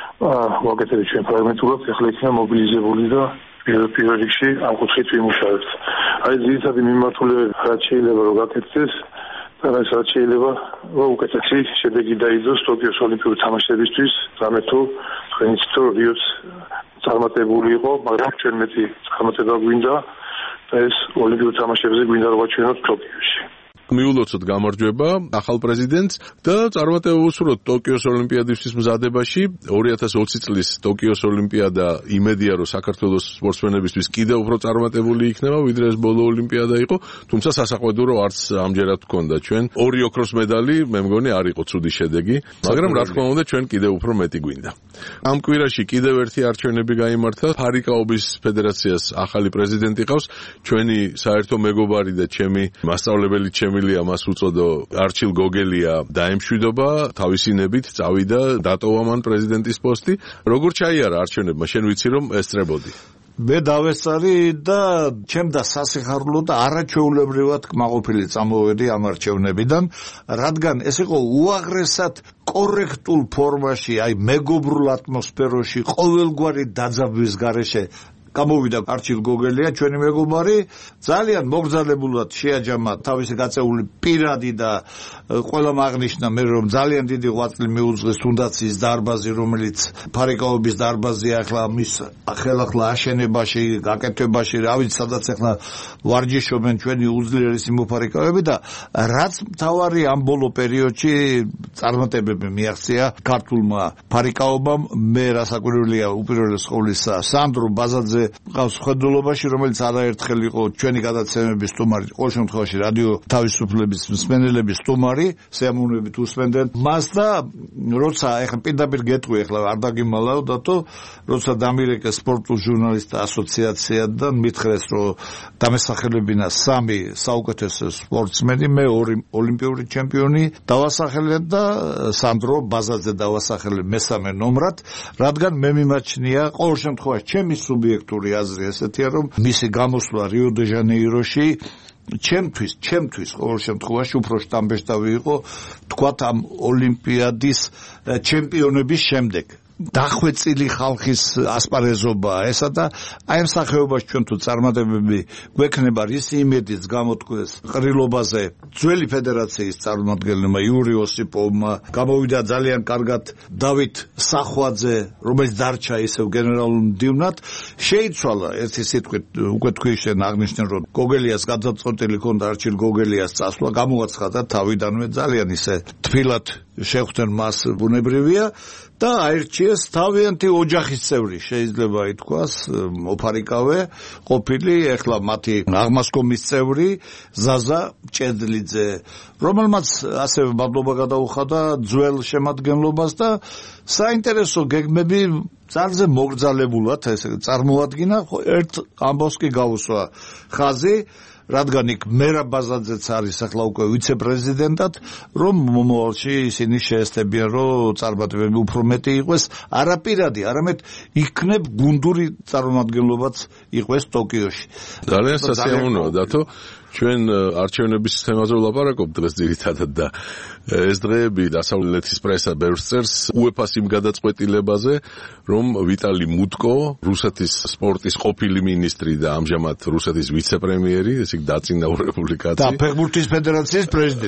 ვაკეთებთ ჩვენ ფრაგმენტულად, ახლა იქნება მობილიზებული და პირველ რიგში ამ კუთხით ვიმუშავებთ. აი ძირითადი მიმართულებები, რაც შეიძლება რომ გაკეთდეს და რაც შეიძლება რომ უკეთესი შედეგი დაიძოს ტოკიოს ოლიმპიური თამაშებისთვის, რამე თუ თქვენიც თუ რიოც წარმატებული იყო, მაგრამ ჩვენ მეტი წარმატება გვინდა და ეს ოლიმპიურ თამაშებზე გვინდა რომ ვაჩვენოთ ტოკიოში. მიულოცოთ გამარჯვება ახალ პრეზიდენტს და წარმატება უსურვოთ ტოკიოს ოლიმპიადისთვის მზადებაში. 2020 წლის ტოკიოს ოლიმპიადა იმედია რომ საქართველოს სპორტსმენებისთვის კიდევ უფრო წარმატებული იქნება, ვიდრე ეს ბოლო ოლიმპიადა იყო, თუმცა სასაყვედურო არც ამჯერად გქონდა ჩვენ. 2 ოქროს медаლი, მე მგონი არ იყო ცუდი შედეგი, მაგრამ რა თქმა უნდა ჩვენ კიდევ უფრო მეტი გვინდა. ამ კვირაში კიდევ ერთი არჩევნები გაიმართა. ფარიკაობის ფედერაციას ახალი პრეზიდენტი ყავს, ჩვენი საერთო მეგობარი და ჩემი მასწავლებელი, ჩემი ფამილია მას უწოდო არჩილ გოგელია დაემშვიდობა თავისი ნებით წავიდა დატოვა მან პრეზიდენტის პოსტი როგორ ჩაიარა არჩევნებმა შენ ვიცი რომ ესწრებოდი მე დავესწარი და ჩემდა სასიხარულო და არაჩვეულებრივად კმაყოფილი წამოვედი ამ არჩევნებიდან რადგან ეს იყო უაღრესად კორექტულ ფორმაში აი მეგობრულ ატმოსფეროში ყოველგვარი დაძაბვის გარეშე გამოვიდა არჩილ გოგელია ჩვენი მეგობარი ძალიან მოგზალებულად შეაჯამა თავისი გაწეული პირადი და ყველა აღნიშნა მე რომ ძალიან დიდი ღვაწლი მიუძღვის თუნდაც ის დარბაზი რომელიც ფარიკაობის დარბაზია ახლა მის ხელახლა აშენებაში გაკეთებაში რა ვიცი სადაც ახლა ვარჯიშობენ ჩვენი უძლიერესი მოფარიკავები და რაც მთავარი ამ ბოლო პერიოდში წარმატებები მიაღწია ქართულმა ფარიკაობამ მე რასაკვირველია უპირველეს ყოვლისა სანდრო ბაზაძე ყავს ხედულობაში რომელიც არაერთხელ იყო ჩვენი გადაცემების სტუმარი ყოველ შემთხვევაში რადიო თავისუფლების მსმენელების სტუმარი სიამოვნებით უსმენდნენ მას და როცა ეხლა პირდაპირ გეტყვი ეხლა არ დაგიმალავ დათო როცა დამირეკე სპორტულ ჟურნალისტთა ასოციაციიდან მითხრეს რომ დამესახელებინა 3 საუკეთესო სპორტსმენი მე 2 ოლიმპიური ჩემპიონი დავასახელებ და სანდრო ბაზაძე დავასახელებ მესამე ნომრად რადგან მე მიმაჩნია ყოველ შემთხვევაში ჩემი სუბიექტური აზრი ესეთია რომ მისი გამოსვლა რიო დე ჟანეიროში ჩემთვის ყოველ შემთხვევაში უფრო შტამბეშტავი იყო თქვათ ამ ოლიმპიადის ჩემპიონების შემდეგ დახვეწილი ხალხის ასპარეზობაა ესა და აი ამ სახეობაში ჩვენ თუ წარმატებები გვექნება რის იმედიც გამოთქვეს ყრილობაზე ძველი ფედერაციის წარმომადგენელმა იური ოსიპოვმა გამოვიდა ძალიან კარგად დავით სახვაძე რომელიც დარჩა ისევ გენერალურ მდივნად შეიცვალა ერთი სიტყვით უკვე თქვი შენ აღნიშნე რომ გოგელიას გადაწყვეტილი ჰქონდა არჩილ გოგელიას წასვლა გამოაცხადა თავიდანვე ძალიან ისე თბილად შეხვდნენ მას ბუნებრივია და აირჩიეს თავიანთი ოჯახის წევრი შეიძლება ითქვას მოფარიკავე ყოფილი ეხლა მათი აღმასკომის წევრი ზაზა ჭედლიძე რომელმაც ასევე მადლობა გადაუხადა ძველ შემადგენლობას და საინტერესო გეგმები ძალზე მოგრძალებულად ეს წარმოადგინა ერთ ამბავს კი გავუსვა ხაზი რადგან იქ მერაბ ბაზაძეც არის ახლა უკვე ვიცე-პრეზიდენტად, რომ მომავალში ისინი შეესწებიან, რომ წარმატებები უფრო მეტი იყოს, არა პირადი, არამედ იქნებ გუნდური წარმომადგენლობაც იყოს ტოკიოში. ძალიან სასიამოვნოა დათო, ჩვენ არჩევნების თემაზე ვლაპარაკობთ დღეს ძირითადად და ეს დღეები დასავლეთის პრესა ბევრს წერს UEFA-ს იმ გადაწყვეტილებაზე, რომ ვიტალი მუტკო, რუსეთის სპორტის ყოფილი მინისტრი და ამჟამად რუსეთის ვიცე-პრემიერი, ესე იგი დაწინაურებული კაცი და ფეხბურთის ფედერაციის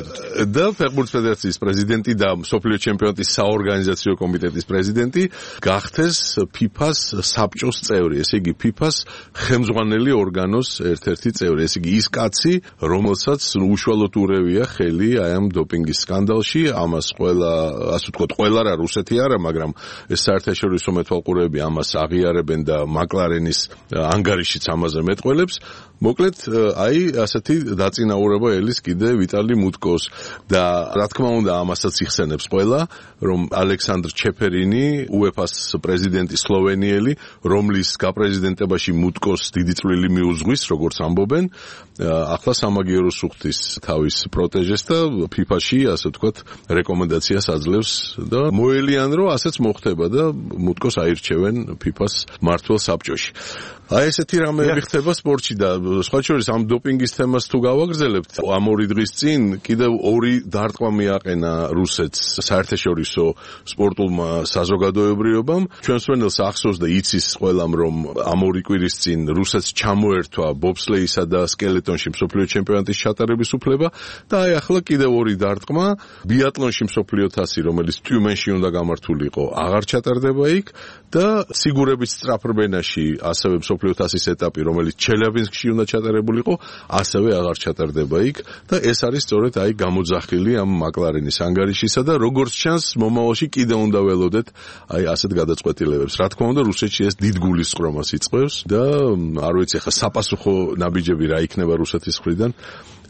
პრეზიდენტი და მსოფლიო ჩემპიონატის საორგანიზაციო კომიტეტის პრეზიდენტი გახდეს FIFA-ს საბჭოს წევრი, ესე იგი FIFA-ს ხელმძღვანელი ორგანოს ერთ-ერთი წევრი, ესე იგი ის კაცი რომელსაც უშუალოდ ურევია ხელი აი ამ დოპინგის სკანდალში, ამას ყველა, ასე ვთქვათ, ყველა რა რუსეთი არა, მაგრამ ეს საერთაშორისო მეთვალყურეები ამას აღიარებენ და მაკლარენის ანგარიშიც ამაზე მეტყველებს. მოკლედ, აი ასეთი დაწინაურება ელის კიდე ვიტალი მუტკოს და რა თქმა უნდა ამასაც იხსენებს ყველა, რომ ალექსანდრ ჩეფერინი, UEFA-ს პრეზიდენტი სლოვენიელი, რომლის გაპრეზიდენტებაში მუტკოს დიდი წვლილი მიუძღვის, როგორც ამბობენ, ახლა სამაგიეროს უხდის თავის პროტეჟეს და FIFA-ში, ასე ვთქვათ, რეკომენდაციას აძლევს და მოელიან, რომ ასეც მოხდება და მუტკოს აირჩევენ FIFA-ს მმართველ საბჭოში. აი ესეთი რამეები ხდება სპორტში და სხვა შორის ამ დოპინგის თემას თუ გავაგრძელებთ, ამ 2 დღის წინ კიდევ 2 დარტყმა მიაყენა რუსეთს საერთაშორისო სპორტულმა საზოგადოებრიობამ. ჩვენს მენელს ახსოვს და იცის ყველამ, რომ ამ 2 კვირის წინ რუსეთს ჩამოერთვა ბობსლეისა და სკელეტონში მსოფლიო ჩემპიონატის ჩატარების უფლება და აი ახლა კიდევ 2 დარტყმა ბიატლონში მსოფლიო თასი, რომელიც ტიუმენში უნდა გამართულიყო, აღარ ჩატარდება იქ და სიგურების სწრაფრბენაში ასევე მსოფლიო თასის ეტაპი, რომელიც ჩელიაბინსკში უნდა ჩატარებულიყო, ასევე აღარ ჩატარდება იქ და ეს არის სწორედ აი გამოძახილი ამ მაკლარენის ანგარიშისა და როგორც ჩანს მომავალში კიდევ უნდა ველოდეთ აი ასეთ გადაწყვეტილებებს. რა თქმა უნდა, რუსეთში ეს დიდ გულისწყრომას იწვევს და არ ვიცი ახლა საპასუხო ნაბიჯები რა იქნება რუსეთის მხრიდან.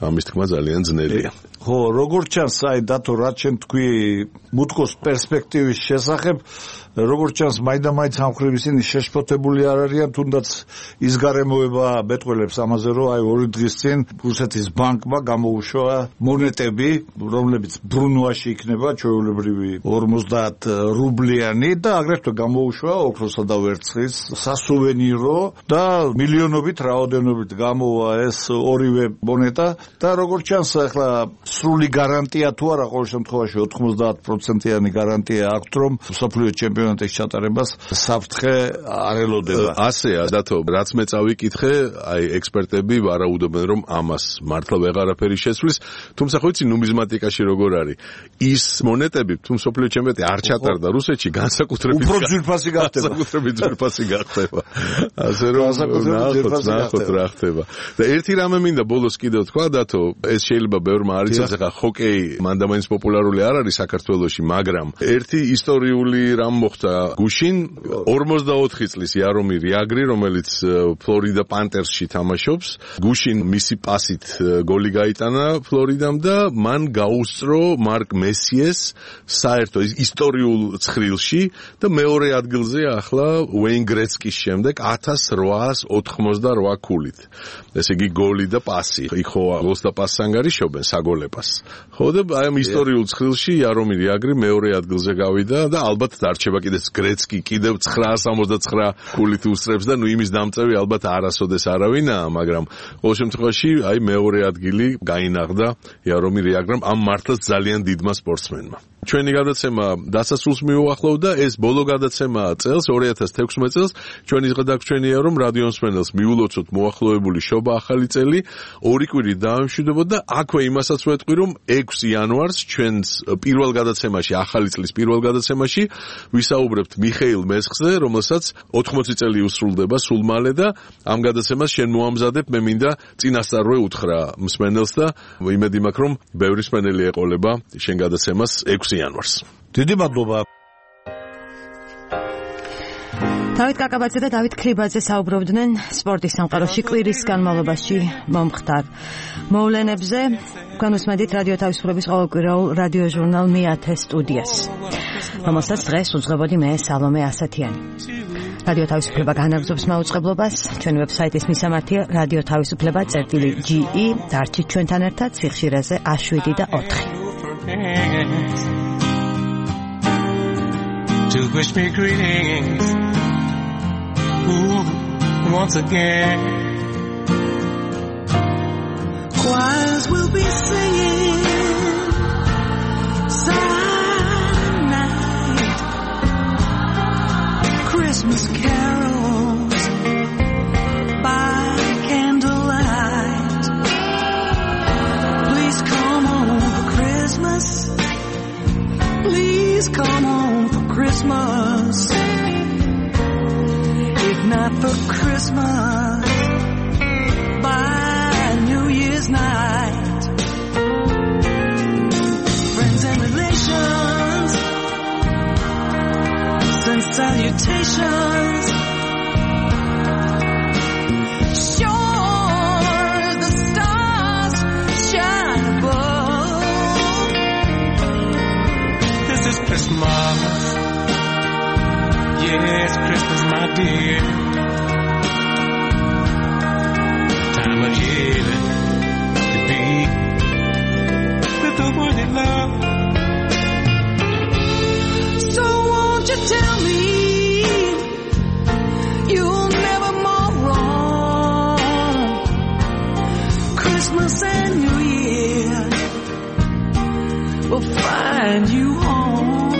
ამის თქმა ძალიან ძნელია. ხო, როგორც ჩანს, აი დათო, რაც შენ თქვი მუტკოს პერსპექტივის შესახებ, როგორც ჩანს, მაინდა-მაინც ამ ხრივ ისინი შეშფოთებული არ არიან, თუნდაც ის გარემოება მეტყველებს ამაზე, რომ აი 2 დღის წინ რუსეთის ბანკმა გამოუშვა მონეტები, რომლებიც ბრუნვაში იქნება ჩვეულებრივი 50 რუბლიანი და აგრეთვე გამოუშვა ოქროსა და ვერცხლის სასუვენირო და მილიონობით რაოდენობით გამოვა ეს ორივე მონეტა და როგორც ჩანს, ახლა სრული გარანტია თუ არა, ყოველ შემთხვევაში 90%-იანი გარანტია აქვს, რომ მსოფლიო ჩემპიონატის ჩატარებას საფრთხე არ ელოდება. ასეა, დათო, რაც მე წავიკითხე, აი ექსპერტები ვარაუდობენ, რომ ამას მართლა ვეღარაფერი შეცვლის, თუმცა ხო იცი ნუმიზმატიკაში როგორ არის. ის მონეტები, თუ მსოფლიო ჩემპიონატი არ ჩატარდა რუსეთში, განსაკუთრებით უფრო ძვირფასი გახდება. განსაკუთრებით ძვირფასი გახდება. ასე რომ ნახოთ რა ხდება. და ერთი რამე მინდა ბოლოს კიდევ თქვა, დათო, ეს შეიძლება ბევრმა არ იცოდეს, ახლა ჰოკეი მანდ-ამაინც პოპულარული არ არის საქართველოში, მაგრამ ერთი ისტორიული რამ მოხდა გუშინ 44 წლის იარომირ იაგრი, რომელიც ფლორიდა პანთერსში თამაშობს, გუშინ მისი პასით გოლი გაიტანა ფლორიდამ და მან გაუსწრო მარკ მესიეს საერთო ისტორიულ ცხრილში და მეორე ადგილზე ახლა უეინ გრეცკის შემდეგ 1888 ქულით. ესე იგი გოლი და პასი. იქ ხო გოლს და პასს ანგარიშობენ საგოლე პასს. ხო და აი ამ ისტორიულ ცხრილში იარომირ იაგრი მეორე ადგილზე გავიდა და ალბათ დარჩება კიდეც გრეცკი კიდევ 969 ქულით უსწრებს და ნუ იმის დამწევი ალბათ არასოდეს არავინაა, მაგრამ ყოველ შემთხვევაში აი მეორე ადგილი გაინაღდა იარომირ იაგრამ ამ მართლაც ძალიან დიდმა სპორტსმენმა. ჩვენი გადაცემა დასასრულს მიუახლოვდა, ეს ბოლო გადაცემა წელს 2016 წელს. ჩვენი გადაგჩვენია, რომ რადიო მსმენელს მიულოცოთ მოახლოებული შობა ახალი წელი, 2 კვირით დაამშვიდობოთ და აქვე იმასაც ვეტყვი, რომ 6 იანვარს ჩვენს პირველ გადაცემაში, ახალი წლის პირველ გადაცემაში ვისაუბრებთ მიხეილ მესხზე, რომელსაც 80 წელი უსრულდება სულ მალე და ამ გადაცემას შენ მოამზადებ, მე მინდა წინასწარვე უთხრა მსმენელს და იმედი მაქვს, რომ ბევრი მსმენელი ეყოლება შენ გადაცემას 6 იანვარს. დიდი მადლობა. დავით კაკაბაძე და დავით ქრიბაძე საუბრობდნენ სპორტის სამყაროში კვირის განმავლობაში მომხდარ მოვლენებზე. განვისმენთ რადიო თავისუფლების ყოველკვირეულ რადიო ჟურნალ მე-10 სტუდიას, რომელსაც დღეს უძღვებოდი მე სალომე ასათიანი. რადიო თავისუფლება განაგრძობს მაუწყებლობას. ჩვენი ვებსაიტის მისამართია radiotavisufleba.ge. დარჩით ჩვენთან ერთად სიხშირეზე A7 და 4. To wish me greetings once again. Choirs will be singing silent night, Christmas carols by candlelight. Please come home for Christmas. Please come home for Christmas. If not for Christmas, by New Year's night. Friends and relations send salutations. Sure as the stars shine above. This is Christmas. Yes, Christmas, my dear. Time of year to be with the one you love. So won't you tell me you'll never more wrong? Christmas and New Year will find you home.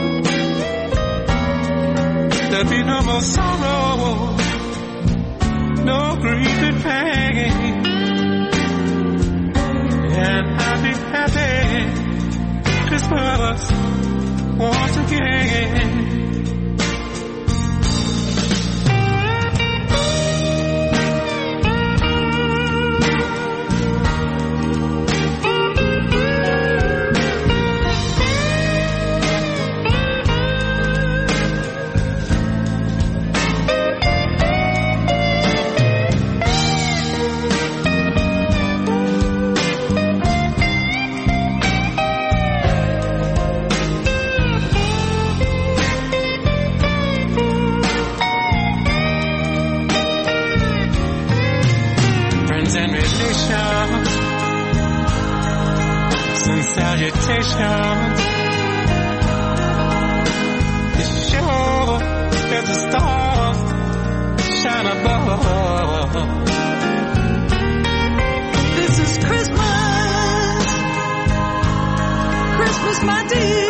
There'll be no more sorrow, no grief and pain, and I'll be happy Christmas once again. agitation. It's sure that the stars shine above. This is Christmas, Christmas, my dear.